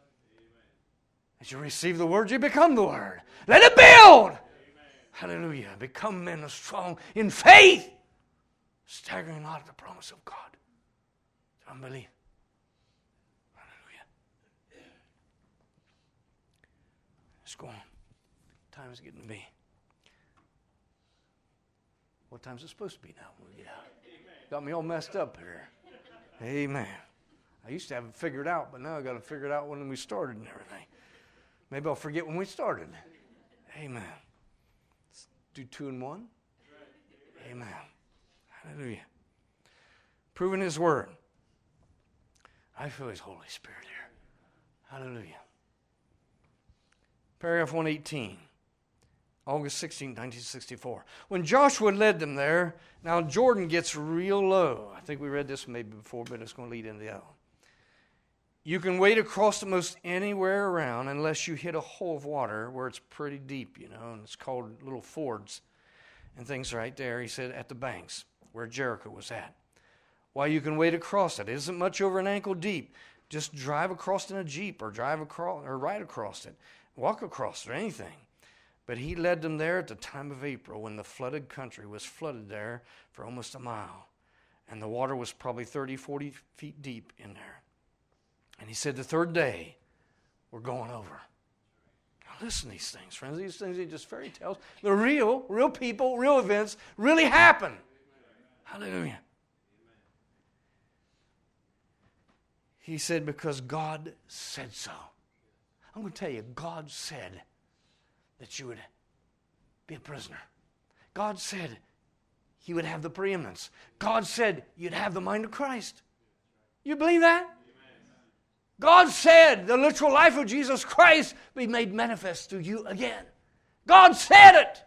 As you receive the Word, you become the Word. Let it build. Hallelujah. Become men strong in faith, staggering not at the promise of God. Unbelief. Hallelujah. Let's go on. Time is getting to be. What time is it supposed to be now? Yeah. Got me all messed up here. Amen. I used to have it figured out, but now I got to figure it out when we started and everything. Maybe I'll forget when we started. Amen. Let's do two and one. Amen. Hallelujah. Proving His Word. I feel His Holy Spirit here. Hallelujah. Paragraph one eighteen. August sixteenth, nineteen sixty-four. When Joshua led them there, now Jordan gets real low. I think we read this maybe before, but it's going to lead into the other one. You can wade across it most anywhere around unless you hit a hole of water where it's pretty deep, you know, and it's called little fords and things right there. He said at the banks where Jericho was at. Why, you can wade across it. It isn't much over an ankle deep. Just drive across in a Jeep or drive across or ride across it. Walk across it or anything. But he led them there at the time of April when the flooded country was flooded there for almost a mile. And the water was probably thirty, forty feet deep in there. And he said the third day, we're going over. Now listen to these things, friends. These things are just fairy tales. They're real, real people, real events, really happen. Hallelujah. He said, because God said so. I'm going to tell you, God said that you would be a prisoner. God said He would have the preeminence. God said you'd have the mind of Christ. You believe that? God said the literal life of Jesus Christ be made manifest to you again. God said it.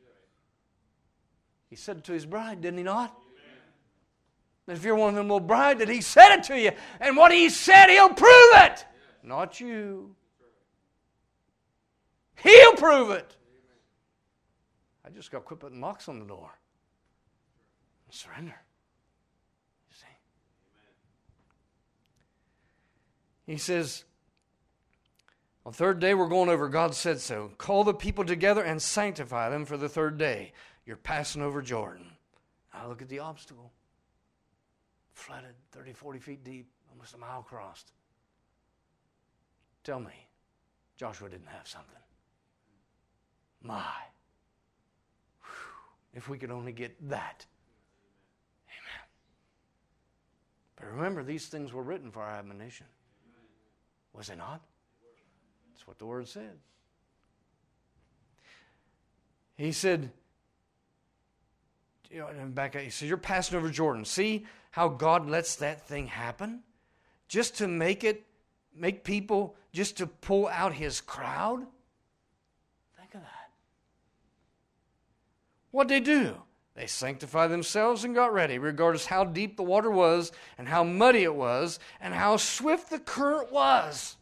He said it to His bride, didn't He not? And if you're one of them little bride, that He said it to you. And what He said, He'll prove it. Not you. He'll prove it. I just got to quit putting knocks on the door. And surrender. You see? He says, on the third day we're going over, God said so. Call the people together and sanctify them for the third day. You're passing over Jordan. Now look at the obstacle. Flooded, thirty, forty feet deep, almost a mile crossed. Tell me, Joshua didn't have something. My. Whew. If we could only get that. Amen. But remember, these things were written for our admonition. Was it not? That's what the Word said. He said, you know, and back, he said, you're passing over Jordan. See how God lets that thing happen? Just to make it, make people, just to pull out His crowd? Think of that. What'd they do? They sanctified themselves and got ready, regardless how deep the water was and how muddy it was and how swift the current was.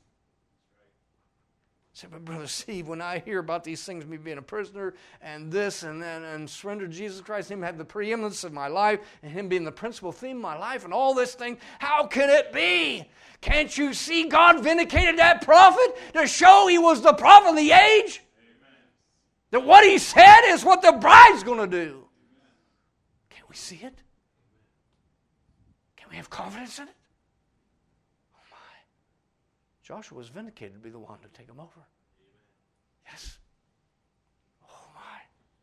I said, but Brother Steve, when I hear about these things, me being a prisoner and this and then and surrender to Jesus Christ, Him have the preeminence of my life and Him being the principal theme of my life and all this thing, how can it be? Can't you see God vindicated that prophet to show he was the prophet of the age? Amen. That what he said is what the bride's going to do. Amen. Can't we see it? Can we have confidence in it? Joshua was vindicated to be the one to take him over. Amen. Yes. Oh my.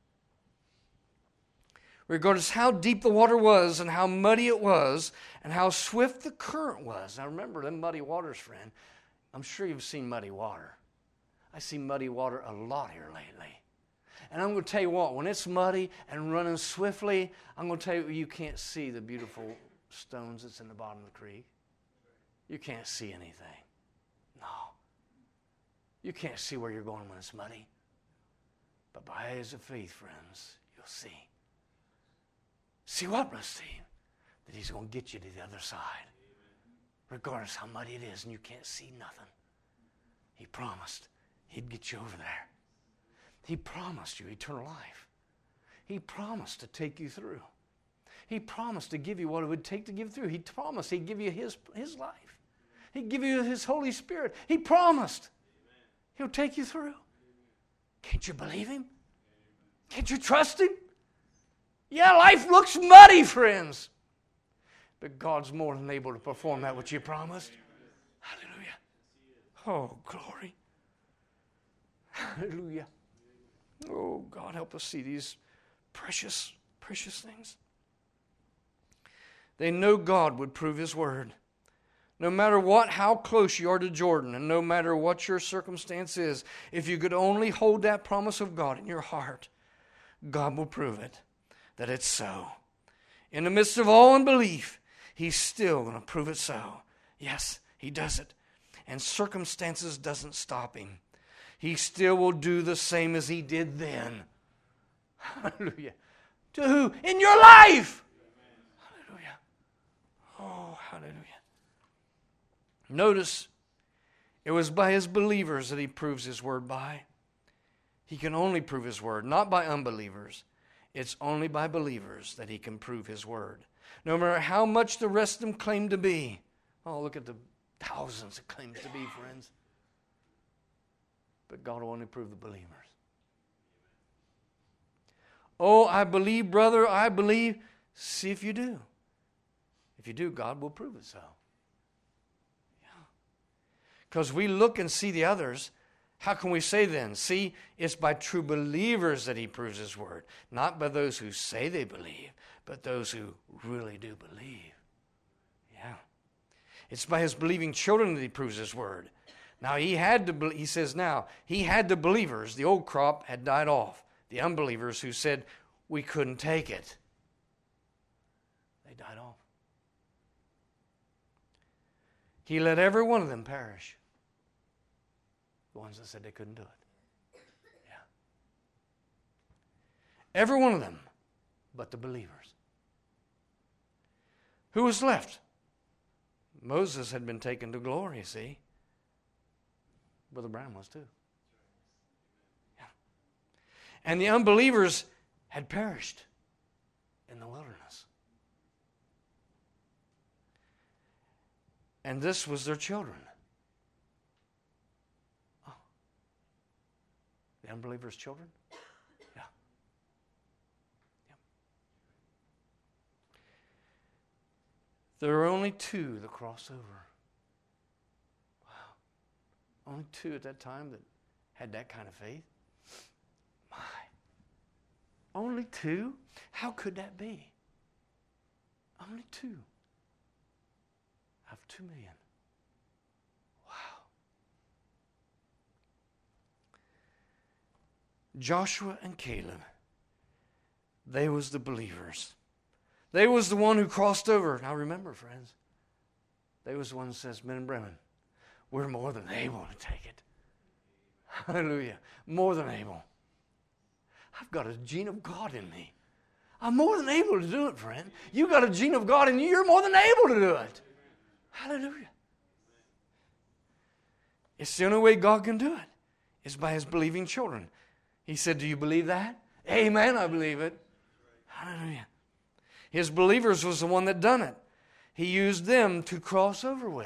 Regardless how deep the water was and how muddy it was and how swift the current was. Now remember them muddy waters, friend. I'm sure you've seen muddy water. I see muddy water a lot here lately. And I'm going to tell you what, when it's muddy and running swiftly, I'm going to tell you, you can't see the beautiful stones that's in the bottom of the creek. You can't see anything. No. You can't see where you're going when it's muddy. But by eyes of faith, friends, you'll see. See what, Brother Steve? That He's going to get you to the other side. Regardless how muddy it is and you can't see nothing. He promised He'd get you over there. He promised you eternal life. He promised to take you through. He promised to give you what it would take to give through. He promised He'd give you His, his life. He'd give you His Holy Spirit. He promised. Amen. He'll take you through. Amen. Can't you believe Him? Amen. Can't you trust Him? Yeah, life looks muddy, friends. But God's more than able to perform that which He promised. Hallelujah. Oh, glory. Hallelujah. Oh, God, help us see these precious, precious things. They know God would prove His word. No matter what, how close you are to Jordan, and no matter what your circumstance is, if you could only hold that promise of God in your heart, God will prove it, that it's so. In the midst of all unbelief, He's still going to prove it so. Yes, He does it. And circumstances doesn't stop Him. He still will do the same as He did then. Hallelujah. To who? In your life. Hallelujah. Oh, hallelujah. Notice It was by his believers that he proves his word by. He can only prove his word, not by unbelievers. It's only by believers that he can prove his word. No matter how much the rest of them claim to be. Oh, look at the thousands it claims to be, friends. But God will only prove the believers. Oh, I believe, brother, I believe. See if you do. If you do, God will prove it so. Yeah. Because we look and see the others. How can we say then? See, it's by true believers that he proves his word. Not by those who say they believe, but those who really do believe. Yeah. It's by his believing children that he proves his word. Now, he had to, he says now, he had the believers. The old crop had died off. The unbelievers who said, we couldn't take it. They died off. He let every one of them perish. The ones that said they couldn't do it. Yeah. Every one of them, but the believers. Who was left? Moses had been taken to glory, see? Brother Brown was too. Yeah. And the unbelievers had perished in the wilderness. And this was their children. Oh. The unbelievers' children? Yeah. Yeah. There were only two that crossed over. Wow. Only two at that time that had that kind of faith? My. Only two? How could that be? Only two. Out of two million. Wow. Joshua and Caleb, they was the believers. They was the one who crossed over. Now remember, friends, they was the one that says, men and brethren, we're more than able to take it. Hallelujah. More than able. I've got a gene of God in me. I'm more than able to do it, friend. You've got a gene of God in you. You're more than able to do it. Hallelujah. It's the only way God can do it. Is by his believing children. He said, do you believe that? Amen, I believe it. Hallelujah. His believers was the one that done it. He used them to cross over with.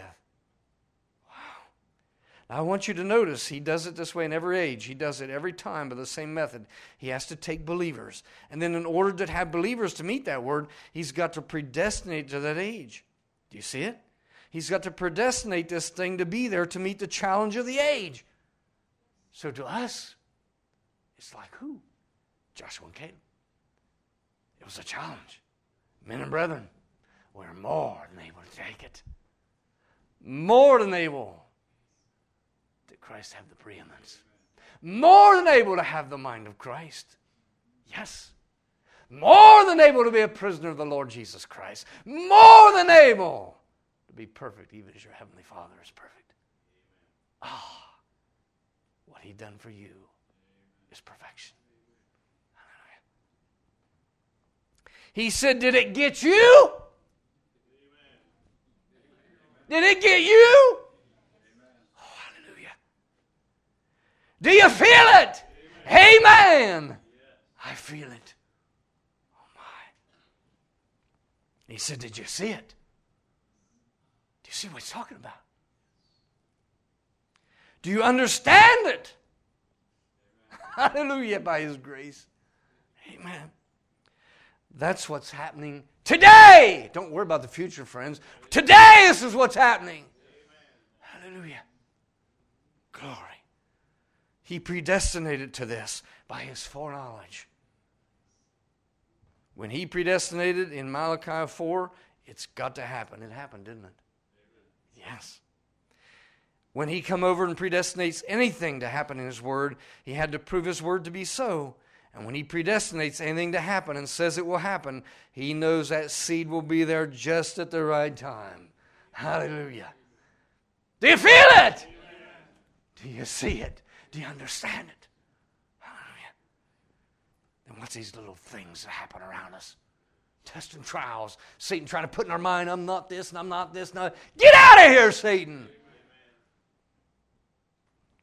Now, I want you to notice he does it this way in every age. He does it every time by the same method. He has to take believers. And then in order to have believers to meet that word, he's got to predestinate to that age. Do you see it? He's got to predestinate this thing to be there to meet the challenge of the age. So to us, it's like who? Joshua and Caleb. It was a challenge. Men and brethren, we're more than able to take it. More than able. Christ have the preeminence. More than able to have the mind of Christ. Yes. More than able to be a prisoner of the Lord Jesus Christ. More than able to be perfect, even as your heavenly Father is perfect. Ah, what he done for you is perfection. Hallelujah. He said, did it get you? Did it get you? Do you feel it? Amen. Amen. I feel it. Oh my. He said, did you see it? Do you see what he's talking about? Do you understand it? Hallelujah, by his grace. Amen. That's what's happening today. Don't worry about the future, friends. Today, this is what's happening. Hallelujah. Glory. He predestinated to this by his foreknowledge. When he predestinated in Malachi four, it's got to happen. It happened, didn't it? Yes. When he come over and predestinates anything to happen in his word, he had to prove his word to be so. And when he predestinates anything to happen and says it will happen, he knows that seed will be there just at the right time. Hallelujah. Do you feel it? Do you see it? Do you understand it? Hallelujah. Then what's these little things that happen around us? Tests and trials. Satan trying to put in our mind, I'm not this and I'm not this. No. Get out of here, Satan.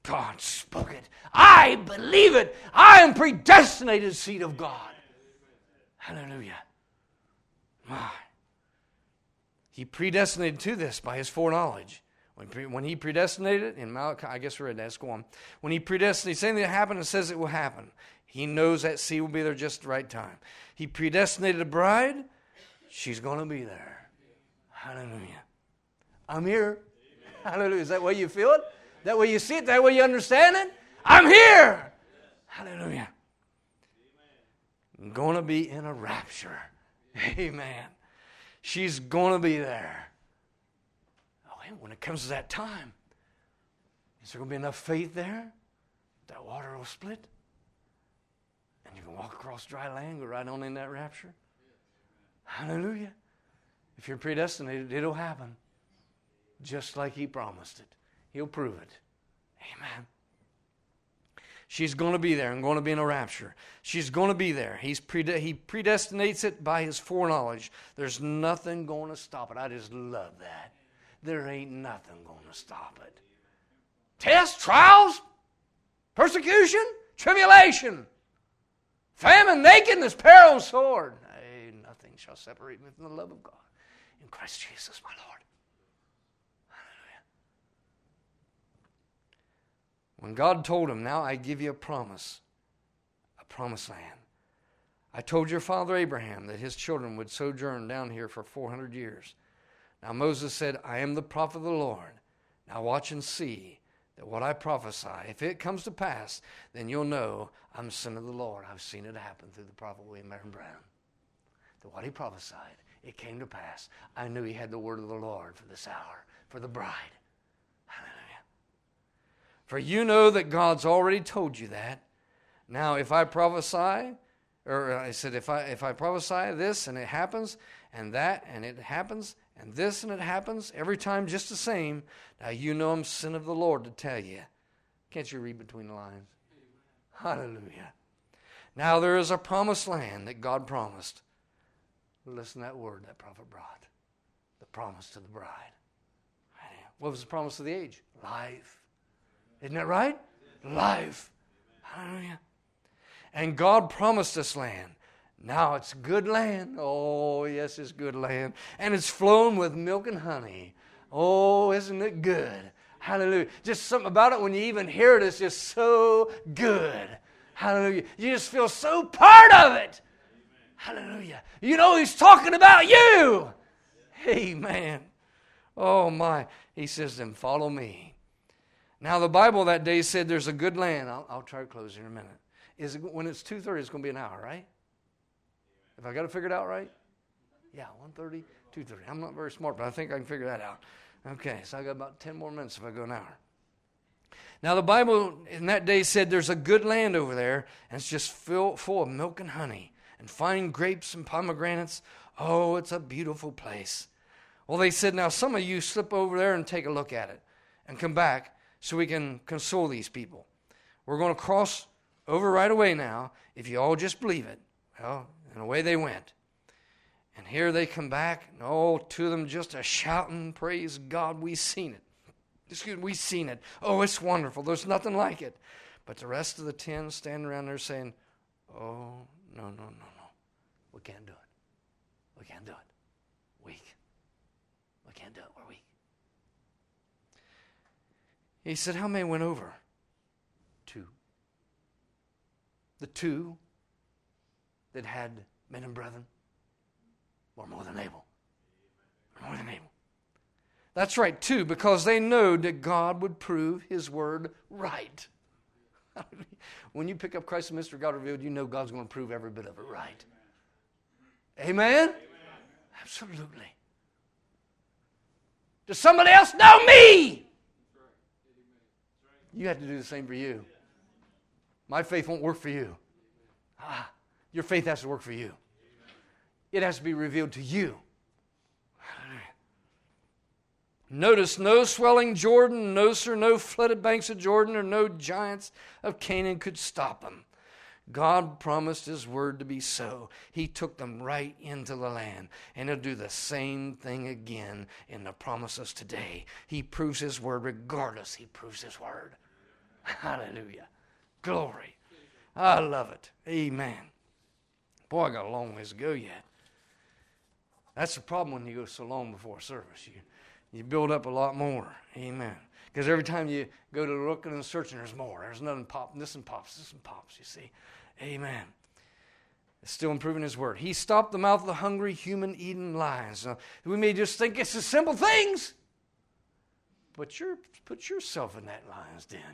God spoke it. I believe it. I am predestinated seed of God. Hallelujah. My. He predestinated to this by his foreknowledge. When, pre, when he predestinated, in Malachi, I guess we're at that, let's go on. When he predestinated, something that happened and says it will happen. He knows that seed will be there just the right time. He predestinated a bride. She's going to be there. Hallelujah. I'm here. Hallelujah. Is that way you feel it? That way you see it? That way you understand it? I'm here. Hallelujah. I'm going to be in a rapture. Amen. She's going to be there. Oh, when it comes to that time, is there going to be enough faith there that water will split? And you can walk across dry land, go right on in that rapture? Hallelujah. If you're predestinated, it'll happen. Just like he promised it. He'll prove it. Amen. She's going to be there and going to be in a rapture. She's going to be there. He's prede- he predestinates it by his foreknowledge. There's nothing going to stop it. I just love that. There ain't nothing going to stop it. Tests, trials, persecution, tribulation, famine, nakedness, peril, and sword. Hey, nothing shall separate me from the love of God in Christ Jesus, my Lord. When God told him, now I give you a promise, a promised land. I told your father Abraham that his children would sojourn down here for four hundred years. Now Moses said, I am the prophet of the Lord. Now watch and see that what I prophesy, if it comes to pass, then you'll know I'm the son of the Lord. I've seen it happen through the prophet William Marion Brown. That what he prophesied, it came to pass. I knew he had the word of the Lord for this hour, for the bride. Hallelujah. For you know that God's already told you that. Now, if I prophesy, or I said, if I if I prophesy this and it happens, and that and it happens, and this and it happens, every time just the same, now you know I'm son of the Lord to tell you. Can't you read between the lines? Hallelujah. Now there is a promised land that God promised. Listen to that word that prophet brought. The promise to the bride. What was the promise of the age? Life. Isn't that right? Life. Hallelujah. And God promised this land. Now it's good land. Oh, yes, it's good land. And it's flowing with milk and honey. Oh, isn't it good? Hallelujah. Just something about it when you even hear it, it's just so good. Hallelujah. You just feel so part of it. Hallelujah. You know he's talking about you. Amen. Oh, my. He says, then follow me. Now, the Bible that day said there's a good land. I'll, I'll try to close here in a minute. Is it, when it's two thirty, it's going to be an hour, right? Have I got it figured out right? Yeah, one thirty, two thirty. I'm not very smart, but I think I can figure that out. Okay, so I got about ten more minutes if I go an hour. Now, the Bible in that day said there's a good land over there, and it's just full, full of milk and honey, and fine grapes and pomegranates. Oh, it's a beautiful place. Well, they said, now some of you slip over there and take a look at it, and come back, so we can console these people. We're going to cross over right away now, if you all just believe it. Well, and away they went. And here they come back, and all two of them just a shouting, praise God, we've seen it. Excuse me, we've seen it. Oh, it's wonderful. There's nothing like it. But the rest of the ten standing around there saying, oh, no, no, no, no. We can't do it. We can't do it. Weak. We can't do it. We're weak. He said, how many went over? Two. The two that had men and brethren were more than able. More than able. That's right, two, because they know that God would prove his word right. When you pick up Christ the Mystery God Revealed, you know God's going to prove every bit of it right. Amen? Amen? Absolutely. Does somebody else know me? You have to do the same for you. My faith won't work for you. Ah, your faith has to work for you. It has to be revealed to you. Notice no swelling Jordan, no sir, no flooded banks of Jordan, or no giants of Canaan could stop them. God promised his word to be so. He took them right into the land. And he'll do the same thing again in the promises today. He proves his word regardless. He proves his word. Hallelujah. Glory. I love it. Amen. Boy, I got a long ways to go yet. That's the problem when you go so long before service. You, you build up a lot more. Amen. Because every time you go to looking and searching, there's more. There's nothing pop. This one pops. This one pops, you see. Amen. It's still improving his word. He stopped the mouth of the hungry, human-eating lions. Now, we may just think it's the simple things. But you're, put yourself in that lion's den.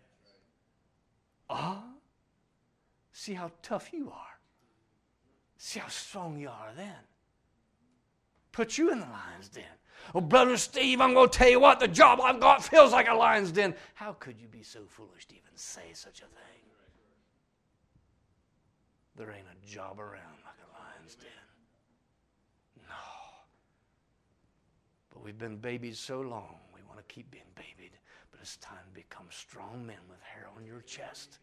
Ah, see how tough you are. See how strong you are then. Put you in the lion's den. Oh, Brother Steve, I'm going to tell you what, the job I've got feels like a lion's den. How could you be so foolish to even say such a thing? There ain't a job around like a lion's den. No. But we've been babied so long, we want to keep being babied. But it's time to become strong men with hair on your chest.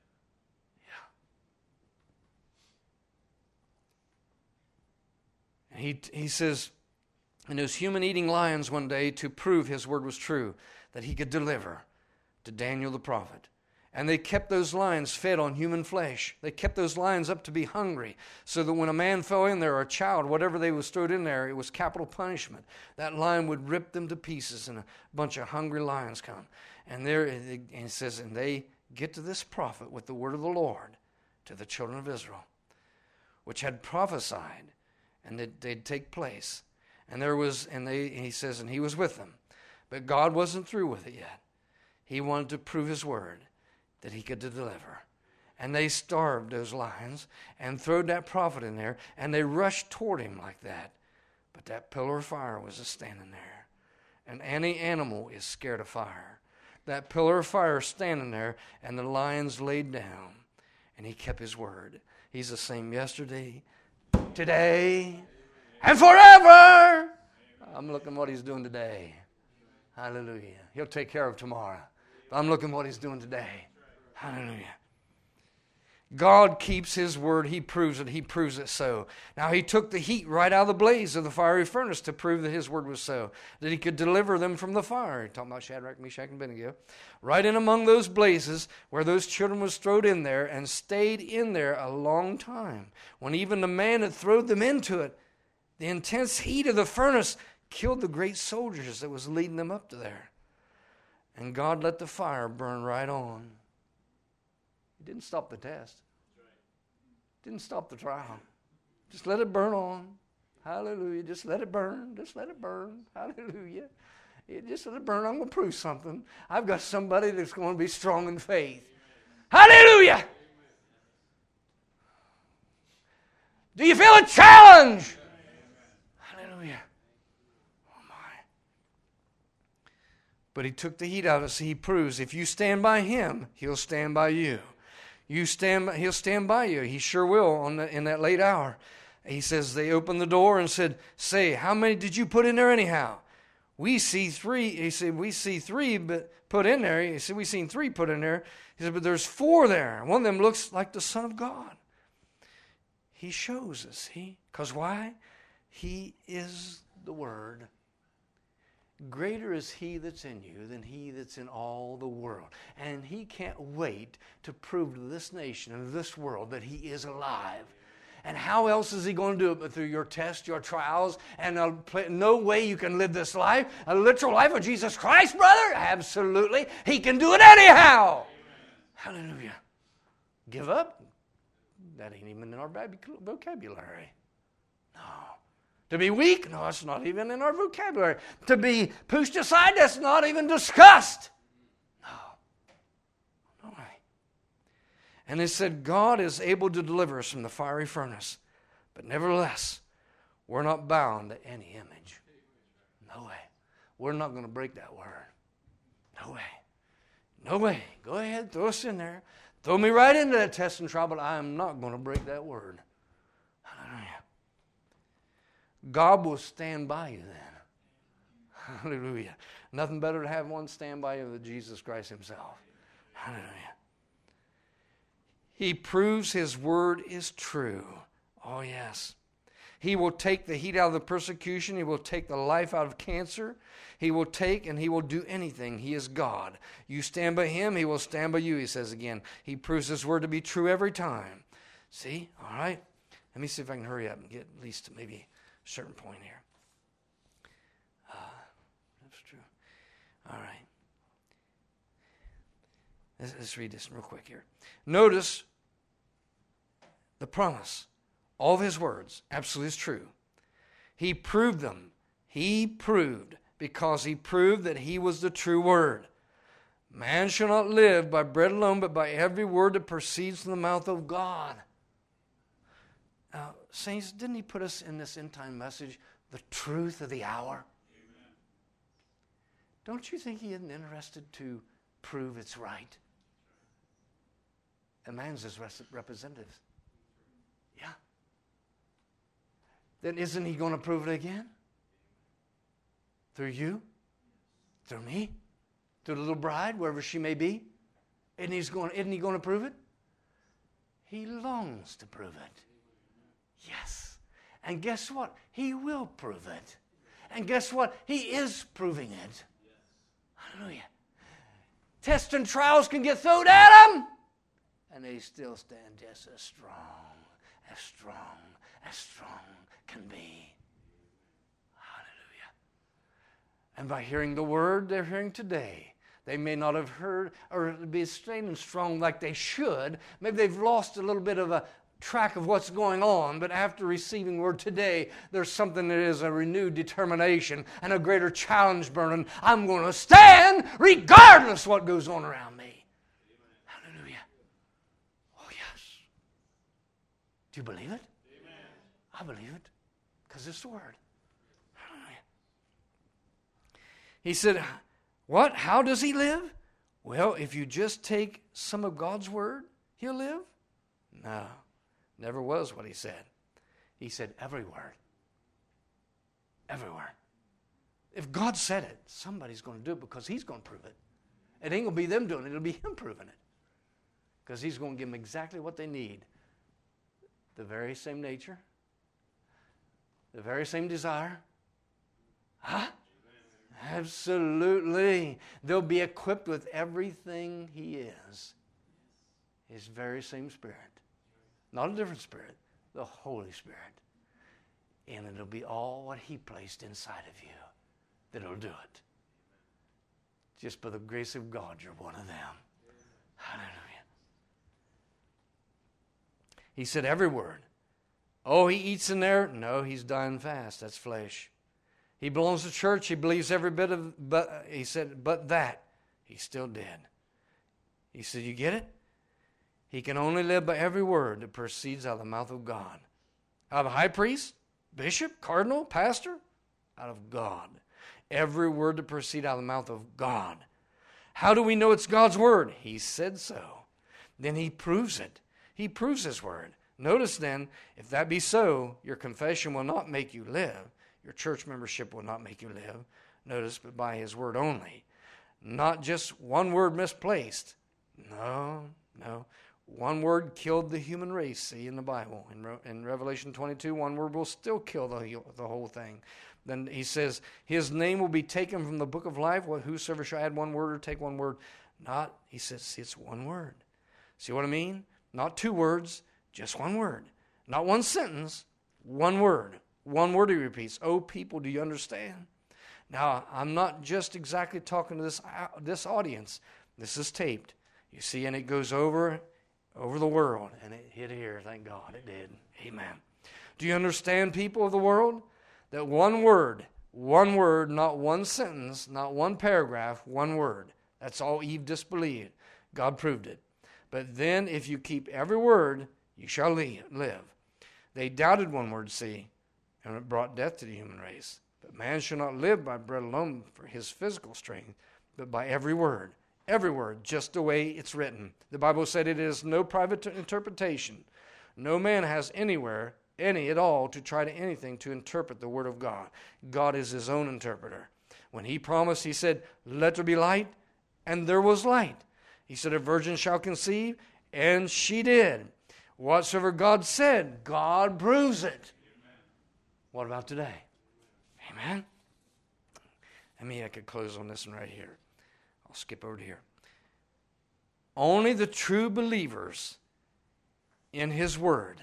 Yeah. And he, he says, and those human-eating lions one day to prove his word was true, that he could deliver to Daniel the prophet. And they kept those lions fed on human flesh. They kept those lions up to be hungry, so that when a man fell in there, or a child, whatever they was thrown in there, it was capital punishment. That lion would rip them to pieces, and a bunch of hungry lions come. And there, and it says, and they get to this prophet with the word of the Lord to the children of Israel, which had prophesied, and that they'd take place. And there was, and they, he says, and he was with them. But God wasn't through with it yet. He wanted to prove his word, that he could deliver. And they starved those lions and throwed that prophet in there, and they rushed toward him like that. But that pillar of fire was just standing there. And any animal is scared of fire. That pillar of fire standing there, and the lions laid down, and he kept his word. He's the same yesterday, today, and forever. I'm looking what he's doing today. Hallelujah. He'll take care of tomorrow. But I'm looking what he's doing today. Hallelujah. God keeps his word. He proves it. He proves it so. Now he took the heat right out of the blaze of the fiery furnace to prove that his word was so, that he could deliver them from the fire. Talking about Shadrach, Meshach, and Abednego. Right in among those blazes where those children was thrown in there and stayed in there a long time. When even the man that threw them into it, the intense heat of the furnace killed the great soldiers that was leading them up to there. And God let the fire burn right on. He didn't stop the test. Didn't stop the trial. Just let it burn on. Hallelujah. Just let it burn. Just let it burn. Hallelujah. It, just let it burn. I'm going to prove something. I've got somebody that's going to be strong in faith. Hallelujah. Do you feel a challenge? Hallelujah. Oh my. But he took the heat out of it, so he proves if you stand by him, he'll stand by you. You stand, he'll stand by you. He sure will on the, in that late hour. He says they opened the door and said, say, how many did you put in there anyhow? We see three. He said, we see three but put in there. He said, we seen three put in there. He said, but there's four there. One of them looks like the Son of God. He shows us. He, because why? He is the Word. Greater is he that's in you than he that's in all the world. And he can't wait to prove to this nation and this world that he is alive. And how else is he going to do it but through your tests, your trials, and a, no way you can live this life, a literal life of Jesus Christ, brother? Absolutely. He can do it anyhow. Amen. Hallelujah. Give up? That ain't even in our vocabulary. No. To be weak? No, it's not even in our vocabulary. To be pushed aside? That's not even discussed. No. No way. And it said, God is able to deliver us from the fiery furnace. But nevertheless, we're not bound to any image. No way. We're not going to break that word. No way. No way. Go ahead, throw us in there. Throw me right into that test and trial, but I am not going to break that word. Hallelujah. God will stand by you then. Hallelujah. Nothing better to have one stand by you than Jesus Christ himself. Hallelujah. He proves his word is true. Oh, yes. He will take the heat out of the persecution. He will take the life out of cancer. He will take and he will do anything. He is God. You stand by him, he will stand by you, he says again. He proves his word to be true every time. See? All right. Let me see if I can hurry up and get at least to maybe a certain point here. Uh, that's true. All right. Let's, let's read this real quick here. Notice the promise. All of his words, absolutely is true. He proved them. He proved, because he proved that he was the true word. Man shall not live by bread alone, but by every word that proceeds from the mouth of God. Now, saints, didn't he put us in this end time message, the truth of the hour? Amen. Don't you think he isn't interested to prove it's right? And man's his representative. Yeah. Then isn't he going to prove it again? Through you? Through me? Through the little bride, wherever she may be? Isn't he going, isn't he going to prove it? He longs to prove it. Yes. And guess what? He will prove it. And guess what? He is proving it. Hallelujah. Tests and trials can get thrown at him, and they still stand just as strong, as strong, as strong can be. Hallelujah. And by hearing the word they're hearing today, they may not have heard or be standing strong like they should. Maybe they've lost a little bit of a track of what's going on, but after receiving word today, there's something that is a renewed determination and a greater challenge burning. I'm going to stand regardless what goes on around me. Hallelujah. Oh, yes. Do you believe it? Amen. I believe it because it's the word. Hallelujah. He said, what? How does he live? Well, if you just take some of God's word, he'll live? No. Never was what he said. He said every word. Every word. If God said it, somebody's going to do it because he's going to prove it. It ain't going to be them doing it. It'll be him proving it. Because he's going to give them exactly what they need. The very same nature. The very same desire. Huh? Absolutely. They'll be equipped with everything he is. His very same Spirit. Not a different Spirit, the Holy Spirit. And it'll be all what he placed inside of you that'll do it. Just by the grace of God, you're one of them. Hallelujah. He said every word. Oh, he eats in there? No, he's dying fast. That's flesh. He belongs to church. He believes every bit of, but he said, but that, he's still dead. He said, you get it? He can only live by every word that proceeds out of the mouth of God. Out of a high priest, bishop, cardinal, pastor? Out of God. Every word that proceeds out of the mouth of God. How do we know it's God's word? He said so. Then he proves it. He proves his word. Notice then, if that be so, your confession will not make you live. Your church membership will not make you live. Notice, but by his word only. Not just one word misplaced. No, no. One word killed the human race, see, in the Bible. In, Re- in Revelation twenty-two, one word will still kill the, the whole thing. Then he says, his name will be taken from the book of life. Well, whosoever shall add one word or take one word. Not, he says, see, it's one word. See what I mean? Not two words, just one word. Not one sentence, one word. One word he repeats. Oh, people, do you understand? Now, I'm not just exactly talking to this, this audience. This is taped. You see, and it goes over... over the world, and it hit here. Thank God it did. Amen. Do you understand, people of the world, that one word, one word, not one sentence, not one paragraph, one word. That's all Eve disbelieved. God proved it. But then if you keep every word, you shall live. They doubted one word, see, and it brought death to the human race. But man shall not live by bread alone for his physical strength, but by every word. Every word, just the way it's written. The Bible said it is no private interpretation. No man has anywhere, any at all, to try to anything to interpret the Word of God. God is his own interpreter. When he promised, he said, let there be light, and there was light. He said, a virgin shall conceive, and she did. Whatsoever God said, God proves it. What about today? Amen? I mean, I could close on this one right here. I'll skip over to here. Only the true believers in His Word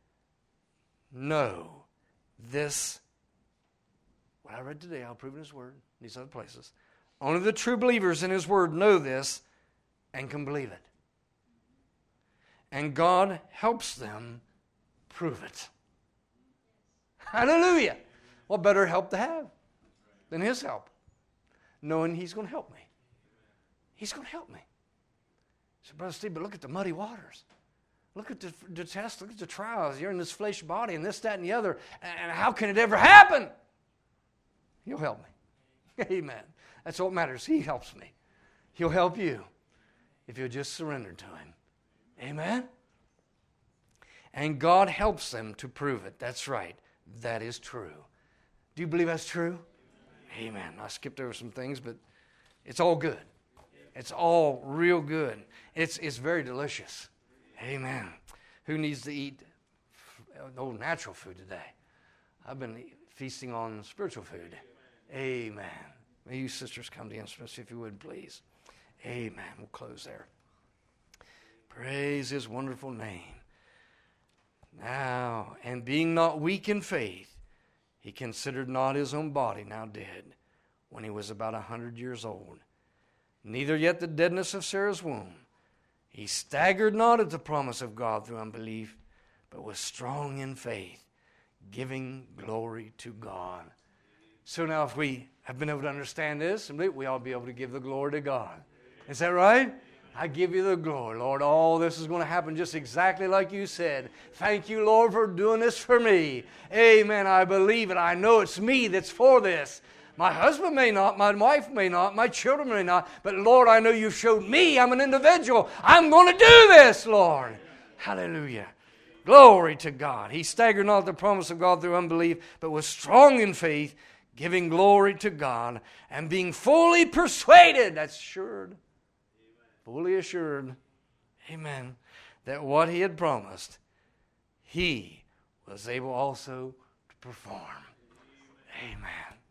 know this. What I read today, I'll prove in His Word, these other places. Only the true believers in His Word know this and can believe it. And God helps them prove it. Hallelujah. What better help to have than His help? Knowing He's going to help me. He's going to help me. So, Brother Steve, but look at the muddy waters. Look at the, the test. Look at the trials. You're in this flesh body and this, that, and the other. And how can it ever happen? He'll help me. Amen. That's what matters. He helps me. He'll help you if you'll just surrender to Him. Amen? And God helps them to prove it. That's right. That is true. Do you believe that's true? Amen. I skipped over some things, but it's all good. It's all real good. It's it's very delicious. Amen. Who needs to eat no natural food today? I've been feasting on spiritual food. Amen. May you sisters come to the instruments if you would, please. Amen. We'll close there. Praise His wonderful name. Now, and being not weak in faith, He considered not His own body now dead, when He was about a hundred years old, neither yet the deadness of Sarah's womb. He staggered not at the promise of God through unbelief, but was strong in faith, giving glory to God. So now if we have been able to understand this, we ought to be able to give the glory to God. Is that right? I give you the glory, Lord. All this is going to happen just exactly like you said. Thank you, Lord, for doing this for me. Amen. I believe it. I know it's me that's for this. My husband may not, my wife may not, my children may not, but Lord, I know you've showed me I'm an individual. I'm going to do this, Lord. Hallelujah. Glory to God. He staggered not at the promise of God through unbelief, but was strong in faith, giving glory to God, and being fully persuaded, that's assured, fully assured, amen, that what He had promised, He was able also to perform. Amen.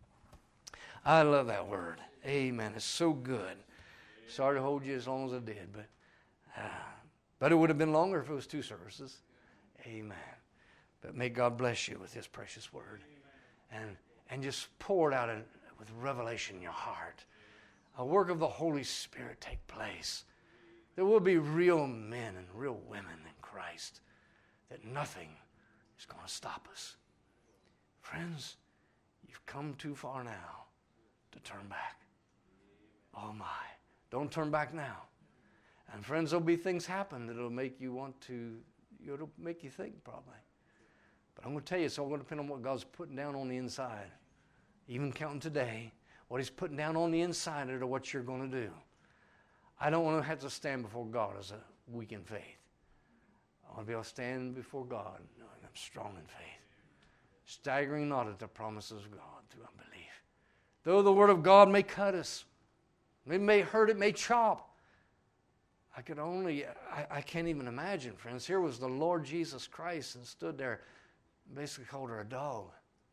I love that word. Amen. It's so good. Sorry to hold you as long as I did, but uh, but it would have been longer if it was two services. Amen. But may God bless you with His precious word. And and just pour it out in, with revelation in your heart. A work of the Holy Spirit take place. There will be real men and real women in Christ, that nothing is going to stop us. Friends, you've come too far now to turn back. Oh my. Don't turn back now. And friends, there'll be things happen that'll make you want to, it'll make you think probably. But I'm going to tell you, it's all going to depend on what God's putting down on the inside. Even counting today, what He's putting down on the inside of what you're going to do. I don't want to have to stand before God as a weak in faith. I want to be able to stand before God knowing I'm strong in faith. Staggering not at the promises of God through unbelief. Though the Word of God may cut us, it may hurt, it may chop. I could only, I, I can't even imagine, friends. Here was the Lord Jesus Christ and stood there, basically called her a dog.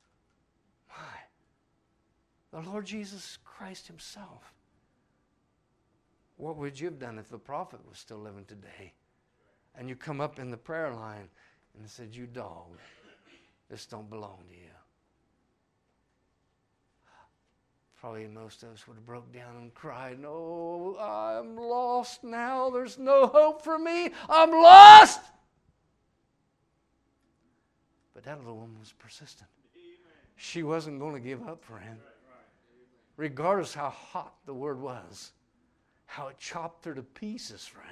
My, the Lord Jesus Christ Himself. What would you have done if the prophet was still living today? And you come up in the prayer line and said, you dog, this don't belong to you. Probably most of us would have broke down and cried, no, I'm lost now. There's no hope for me. I'm lost. But that little woman was persistent. She wasn't going to give up for Him. Regardless how hot the word was, how it chopped her to pieces, friend.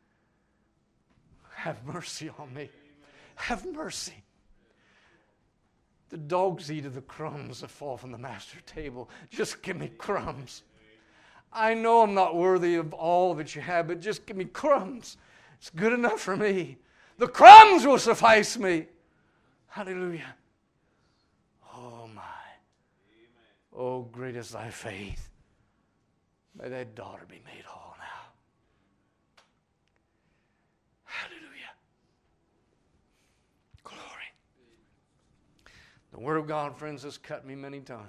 Have mercy on me. Have mercy. The dogs eat of the crumbs that fall from the master's table. Just give me crumbs. I know I'm not worthy of all that you have, but just give me crumbs. It's good enough for me. The crumbs will suffice me. Hallelujah. Oh my. Oh, great is thy faith. May thy daughter be made whole now. Hallelujah. Glory. The Word of God, friends, has cut me many times.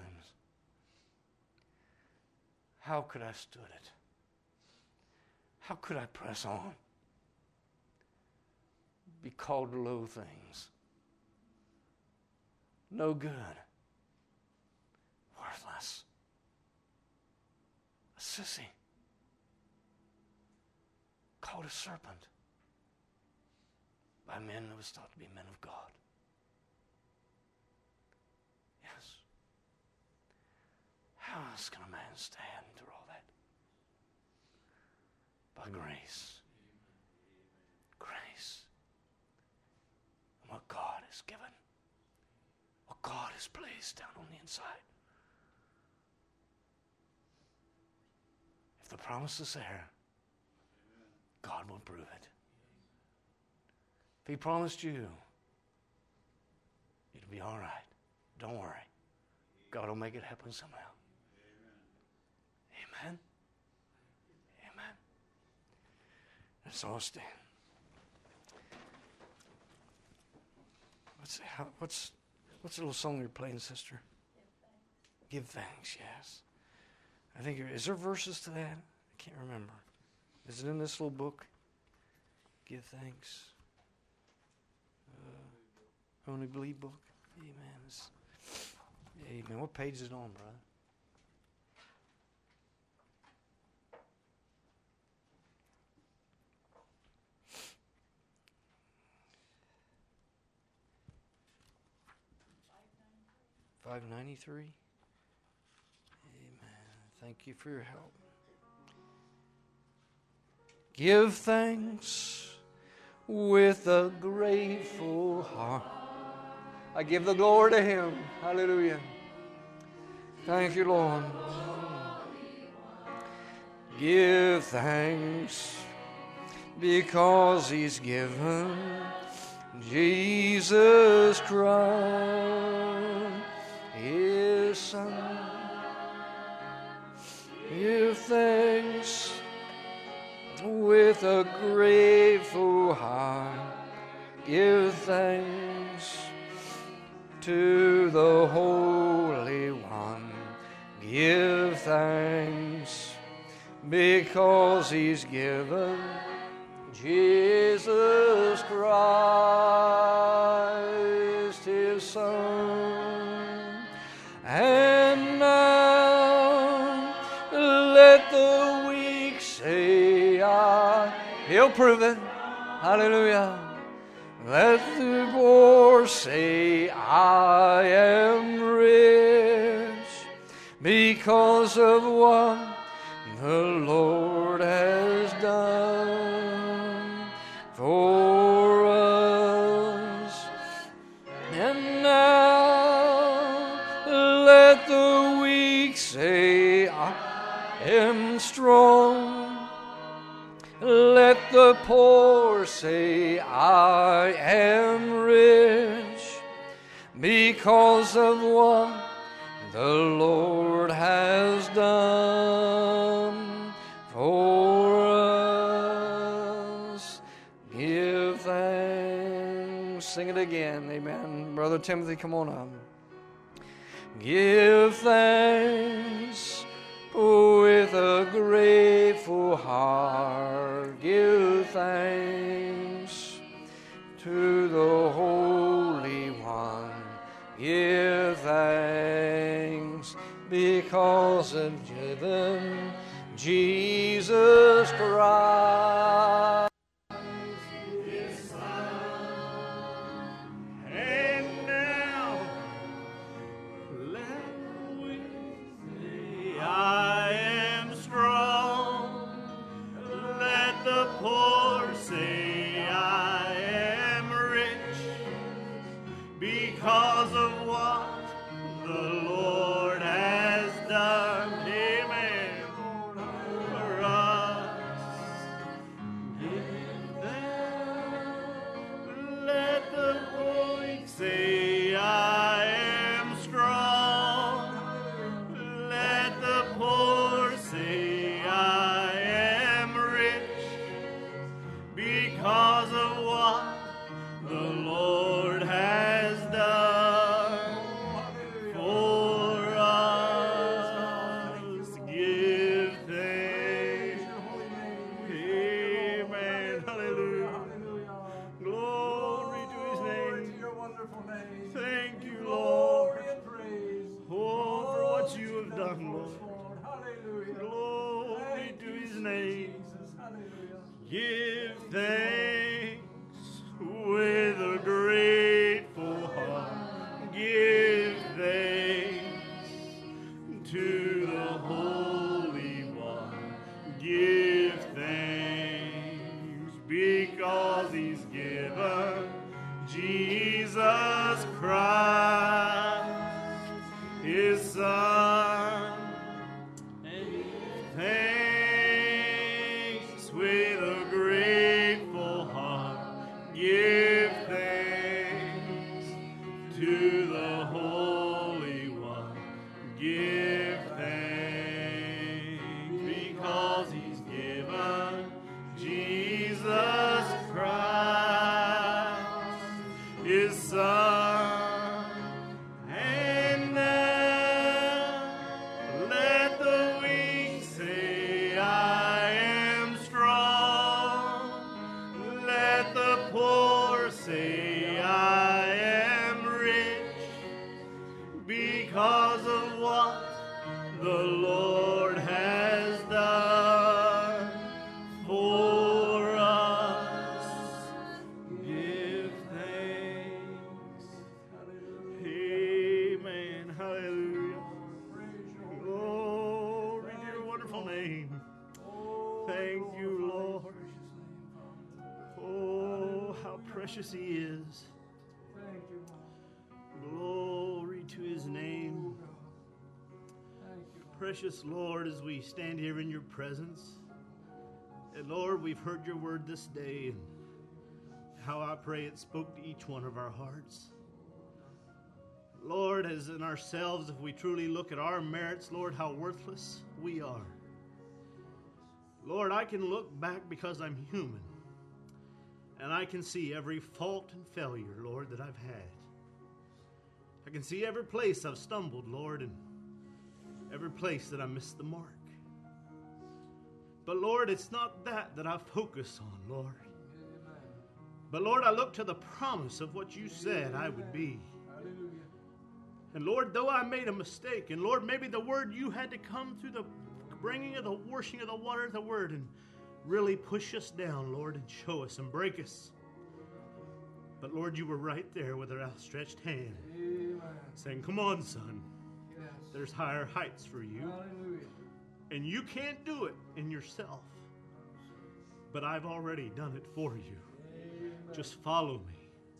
How could I stood it? How could I press on? Be called to low things. No good. Worthless. A sissy. Called a serpent by men that was thought to be men of God. Yes. How else can a man stand through all that? By grace. Grace. And what God has given. What God has placed down on the inside. If the promise is there, God will prove it. If He promised you, it'll be all right. Don't worry. God will make it happen somehow. Amen. Amen. Let's all stand. What's how, what's what's the little song you're playing, sister? Give thanks. Give thanks, yes. I think is there verses to that? I can't remember. Is it in this little book? Give thanks. Uh, only believe book. Amen. It's, amen. What page is it on, brother? five ninety-three. Amen. Thank you for your help. Give thanks with a grateful heart. I give the glory to Him. Hallelujah. Thank you, Lord. Give thanks because He's given Jesus Christ, His Son. Give thanks with a grateful heart. Give thanks to the Holy One. Give thanks because He's given Jesus Christ, His Son. And now let the weak say, I. He'll prove it. Hallelujah. Let the poor say, I am rich because of what the Lord has done for us. And now let the weak say, I am strong. Let the poor say, I am rich because of what the Lord has done for us. Give thanks. Sing it again. Amen. Brother Timothy, come on up. Give thanks with a grateful heart. Give thanks to the Holy One. Give thanks because of given Jesus Christ. Because of what the Lord has done here. wonderful name. Thank you, Glory Lord. and praise. Oh, for what you have done, for us, Lord. Hallelujah. Glory Thank to you, his sweet name. Jesus. Hallelujah. Give thanks with a grateful heart. Give thanks to the Holy One. Give thanks because he's given Jesus Christ, his Son. And thanks with a grateful heart. Give thanks to the Holy One. Give thanks because he's given Jesus Christ, his Son. And now let the weak say, I am strong. Let the poor say, I am rich, because of what the Lord has done for us. Give thanks. Amen. Hallelujah. Glory to your wonderful name. Thank you, Lord. Oh, how precious he is. Thank you, Lord. Glory to his name. Thank you. Precious Lord, as we stand here in your presence, and Lord, we've heard your word this day, and how I pray it spoke to each one of our hearts. Lord, as in ourselves, if we truly look at our merits, Lord, how worthless we are. Lord, I can look back because I'm human, and I can see every fault and failure, Lord, that I've had. I can see every place I've stumbled, Lord, and every place that I missed the mark. But Lord, it's not that that I focus on, Lord. But Lord, I look to the promise of what you said I would be. Hallelujah. And Lord, though I made a mistake, and Lord, maybe the word you had to come through the bringing of the washing of the water of the word and really push us down, Lord, and show us and break us. But Lord, you were right there with an outstretched hand, Amen. saying, come on, son, Yes. there's higher heights for you. Hallelujah. And you can't do it in yourself, but I've already done it for you. Amen. Just follow me.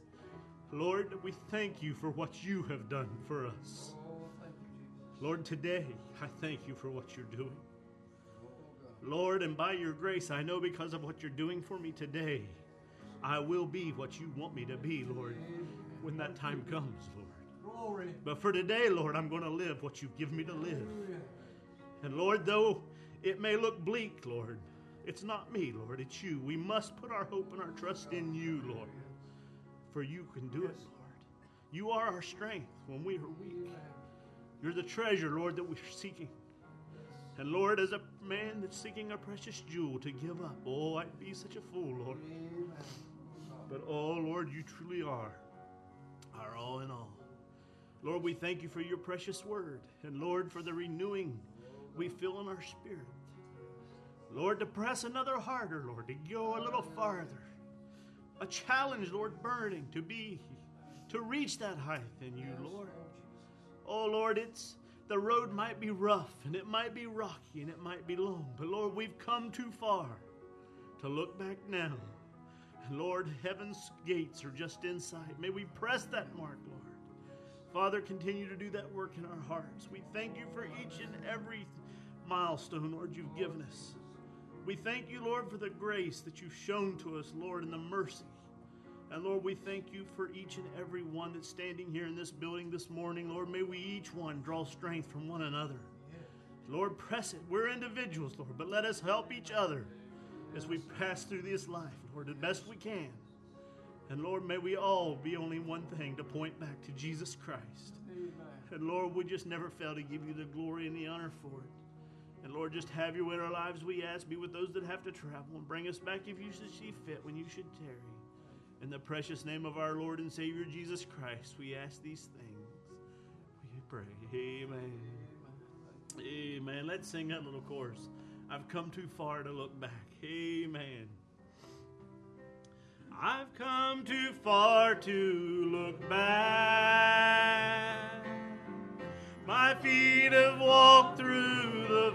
Lord, we thank you for what you have done for us. Oh, thank you, Jesus. Lord, today, I thank you for what you're doing. Oh, God. Lord, and by your grace, I know because of what you're doing for me today, I will be what you want me to be, Lord, when that time comes, Lord. Glory. But for today, Lord, I'm going to live what you've given me to live. Hallelujah. And Lord, though it may look bleak, Lord, it's not me, Lord, it's you. We must put our hope and our trust in you, Lord, for you can do it, Lord. You are our strength when we are weak. You're the treasure, Lord, that we're seeking. And Lord, as a man that's seeking a precious jewel to give up, oh, I'd be such a fool, Lord. Amen. But oh, Lord, you truly are our all in all. Lord, we thank you for your precious word. And Lord, for the renewing we feel in our spirit. Lord, to press another harder, Lord, to go a little farther. A challenge, Lord, burning to be, to reach that height in you, Lord. Oh, Lord, it's, the road might be rough, and it might be rocky, and it might be long. But Lord, we've come too far to look back now. And Lord, heaven's gates are just in sight. May we press that mark, Lord. Father, continue to do that work in our hearts. We thank you for each and every milestone, Lord, you've given us. We thank you, Lord, for the grace that you've shown to us, Lord, and the mercy. And Lord, we thank you for each and every one that's standing here in this building this morning. Lord, may we each one draw strength from one another. Lord, press it. We're individuals, Lord, but let us help each other as we pass through this life, Lord, the best we can. And Lord, may we all be only one thing, to point back to Jesus Christ. Amen. And Lord, we just never fail to give you the glory and the honor for it. And Lord, just have your way in our lives, we ask. Be with those that have to travel, and bring us back if you should see fit when you should tarry. In the precious name of our Lord and Savior Jesus Christ, we ask these things. We pray. Amen. Amen. Let's sing that little chorus. I've come too far to look back. Amen. I've come too far to look back. My feet have walked through the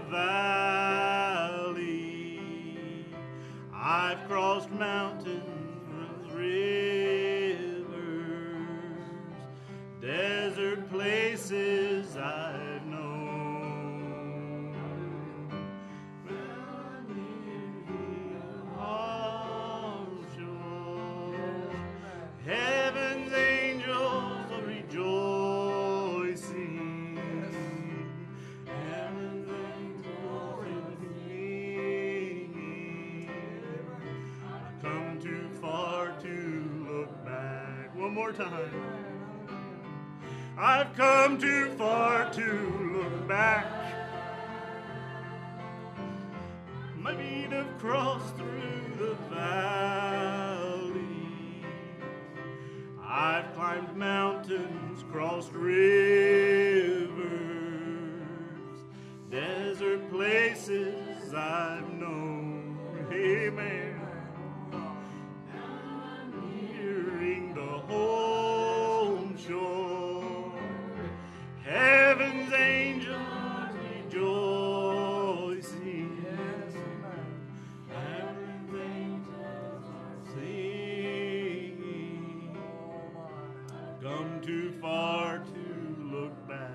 valley. I've crossed mountains, rivers, desert places I've known. Heaven's angels are rejoicing. Heaven's angels are singing. I've come too far to look back. One more time. I've come too far to look back. My feet have crossed through the valley. I've climbed mountains, crossed rivers, desert places I've known. Amen. I'm nearing the home shore. Heaven's angels rejoicing. Heaven's angels are singing. Come too far to look back.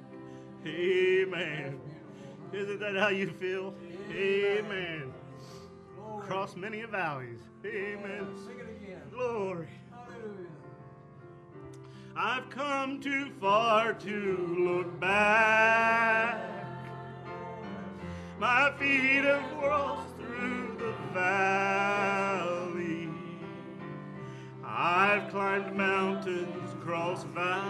Amen. Isn't that how you feel? Amen. Cross many valleys. Amen. Sing it again. Glory. Hallelujah. I've come too far to look back. My feet have crossed through the valley. I've climbed mountains, crossed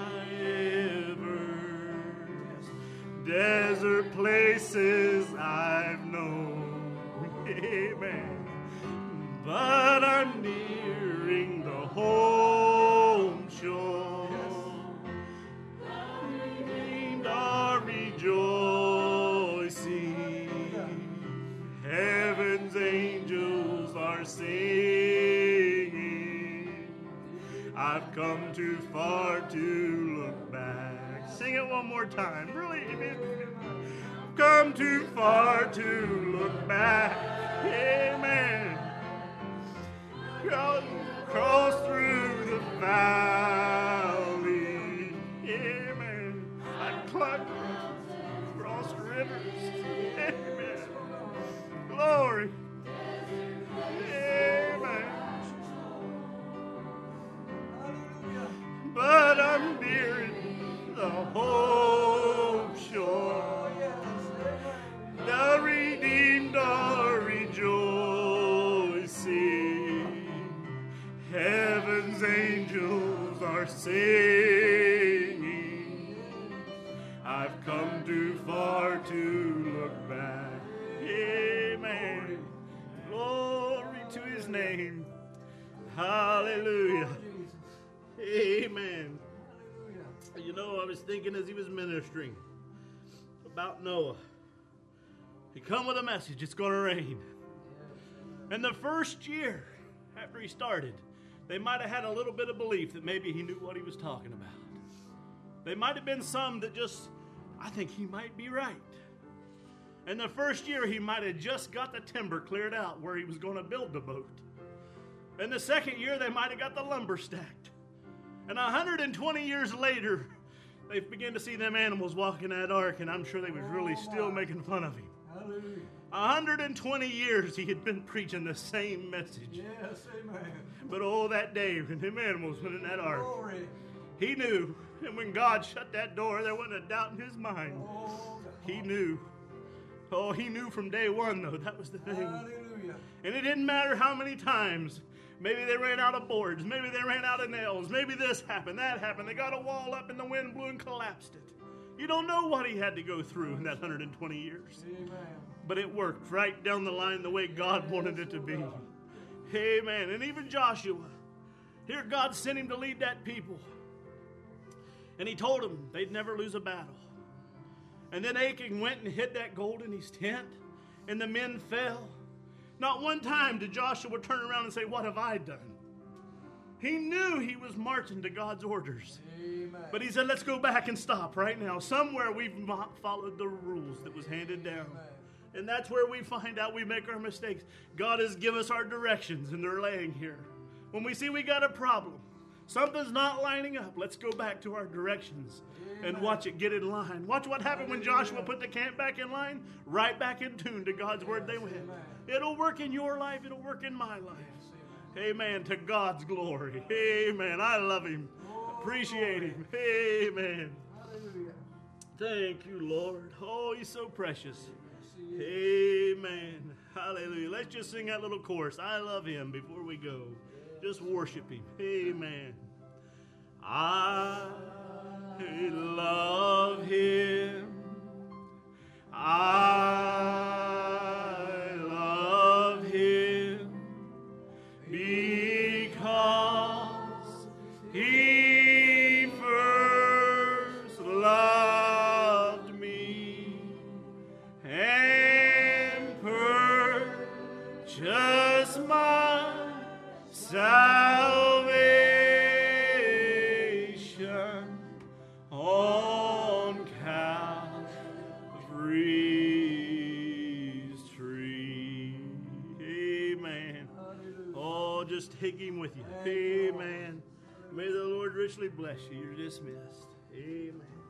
rivers, desert places I've known. Amen. But I'm nearing the home shore. The redeemed are rejoicing. Heaven's angels are singing. I've come too far to look back. Sing it one more time. Really, amen. I've come too far to look back. Amen. Cross, cross through the valley. Amen. I've climbed, crossed rivers. Amen. Glory. Amen. But I'm nearing the home shore. The redeemed are rejoicing. Heaven's angels are singing. I've come too far to look back. Amen. Glory to his name. Hallelujah. Amen. You know, I was thinking as he was ministering about Noah. He come with a message, it's going to rain. And the first year after he started, they might have had a little bit of belief that maybe he knew what he was talking about. They might have been some that just, I think he might be right. And the first year he might have just got the timber cleared out where he was going to build the boat. And the second year they might have got the lumber stacked. And one hundred twenty years later, they began to see them animals walking that ark, and I'm sure they was really still making fun of him. Hallelujah. one hundred twenty years he had been preaching the same message. Yes, amen. But oh, that day when them animals went in that ark, Glory. he knew. And when God shut that door, there wasn't a doubt in his mind. Oh, He knew. Oh, he knew from day one, though. That was the thing. hallelujah. And it didn't matter how many times. Maybe they ran out of boards. Maybe they ran out of nails. Maybe this happened, that happened. They got a wall up and the wind blew and collapsed it. You don't know what he had to go through in that one hundred twenty years. Amen. But it worked right down the line the way God wanted it to be. Amen. And even Joshua, Here God sent him to lead that people. And he told them they'd never lose a battle. And then Achan went and hid that gold in his tent, and the men fell. Not one time did Joshua turn around and say, what have I done? He knew he was marching to God's orders. Amen. But he said, let's go back and stop right now. Somewhere we've not followed the rules that was handed down. Amen. And that's where we find out we make our mistakes. God has given us our directions, and they're laying here. When we see we got a problem, something's not lining up, let's go back to our directions and watch it get in line. Watch what happened when Joshua put the camp back in line, right back in tune to God's word they went. It'll work in your life. It'll work in my life. Amen. To God's glory. Amen. I love him. Appreciate him. Amen. Hallelujah. Thank you, Lord. Oh, he's so precious. Amen. Hallelujah. Let's just sing that little chorus. I love him before we go. Just worship him. Amen. I love him. I love him because he first loved me and purchased my salvation on Calvary's tree. Amen. Oh, just take him with you. Amen. May the Lord richly bless you. You're dismissed. Amen.